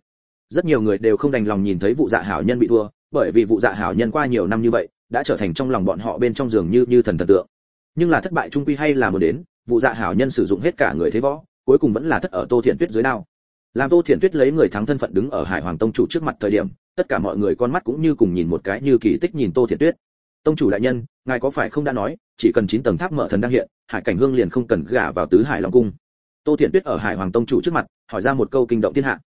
Rất nhiều người đều không đành lòng nhìn thấy vụ dạ hảo nhân bị thua, bởi vì vụ dạ hảo nhân qua nhiều năm như vậy đã trở thành trong lòng bọn họ bên trong giường như thần tượng. Nhưng là thất bại trung quy hay là một đến, vụ dạ hảo nhân sử dụng hết cả người thế võ, cuối cùng vẫn là thất ở Tô Thiện Tuyết dưới đao. Làm Tô Thiện Tuyết lấy người thắng thân phận đứng ở Hải Hoàng tông chủ trước mặt thời điểm, tất cả mọi người con mắt cũng như cùng nhìn một cái như kỳ tích nhìn Tô Thiện Tuyết. Tông chủ đại nhân, ngài có phải không đã nói, chỉ cần 9 tầng tháp mở thần đang hiện, Hải Cảnh Hương liền không cần gả vào tứ Hải Long cung. Tô Thiện Tuyết ở Hải Hoàng tông chủ trước mặt, hỏi ra một câu kinh động thiên hạ.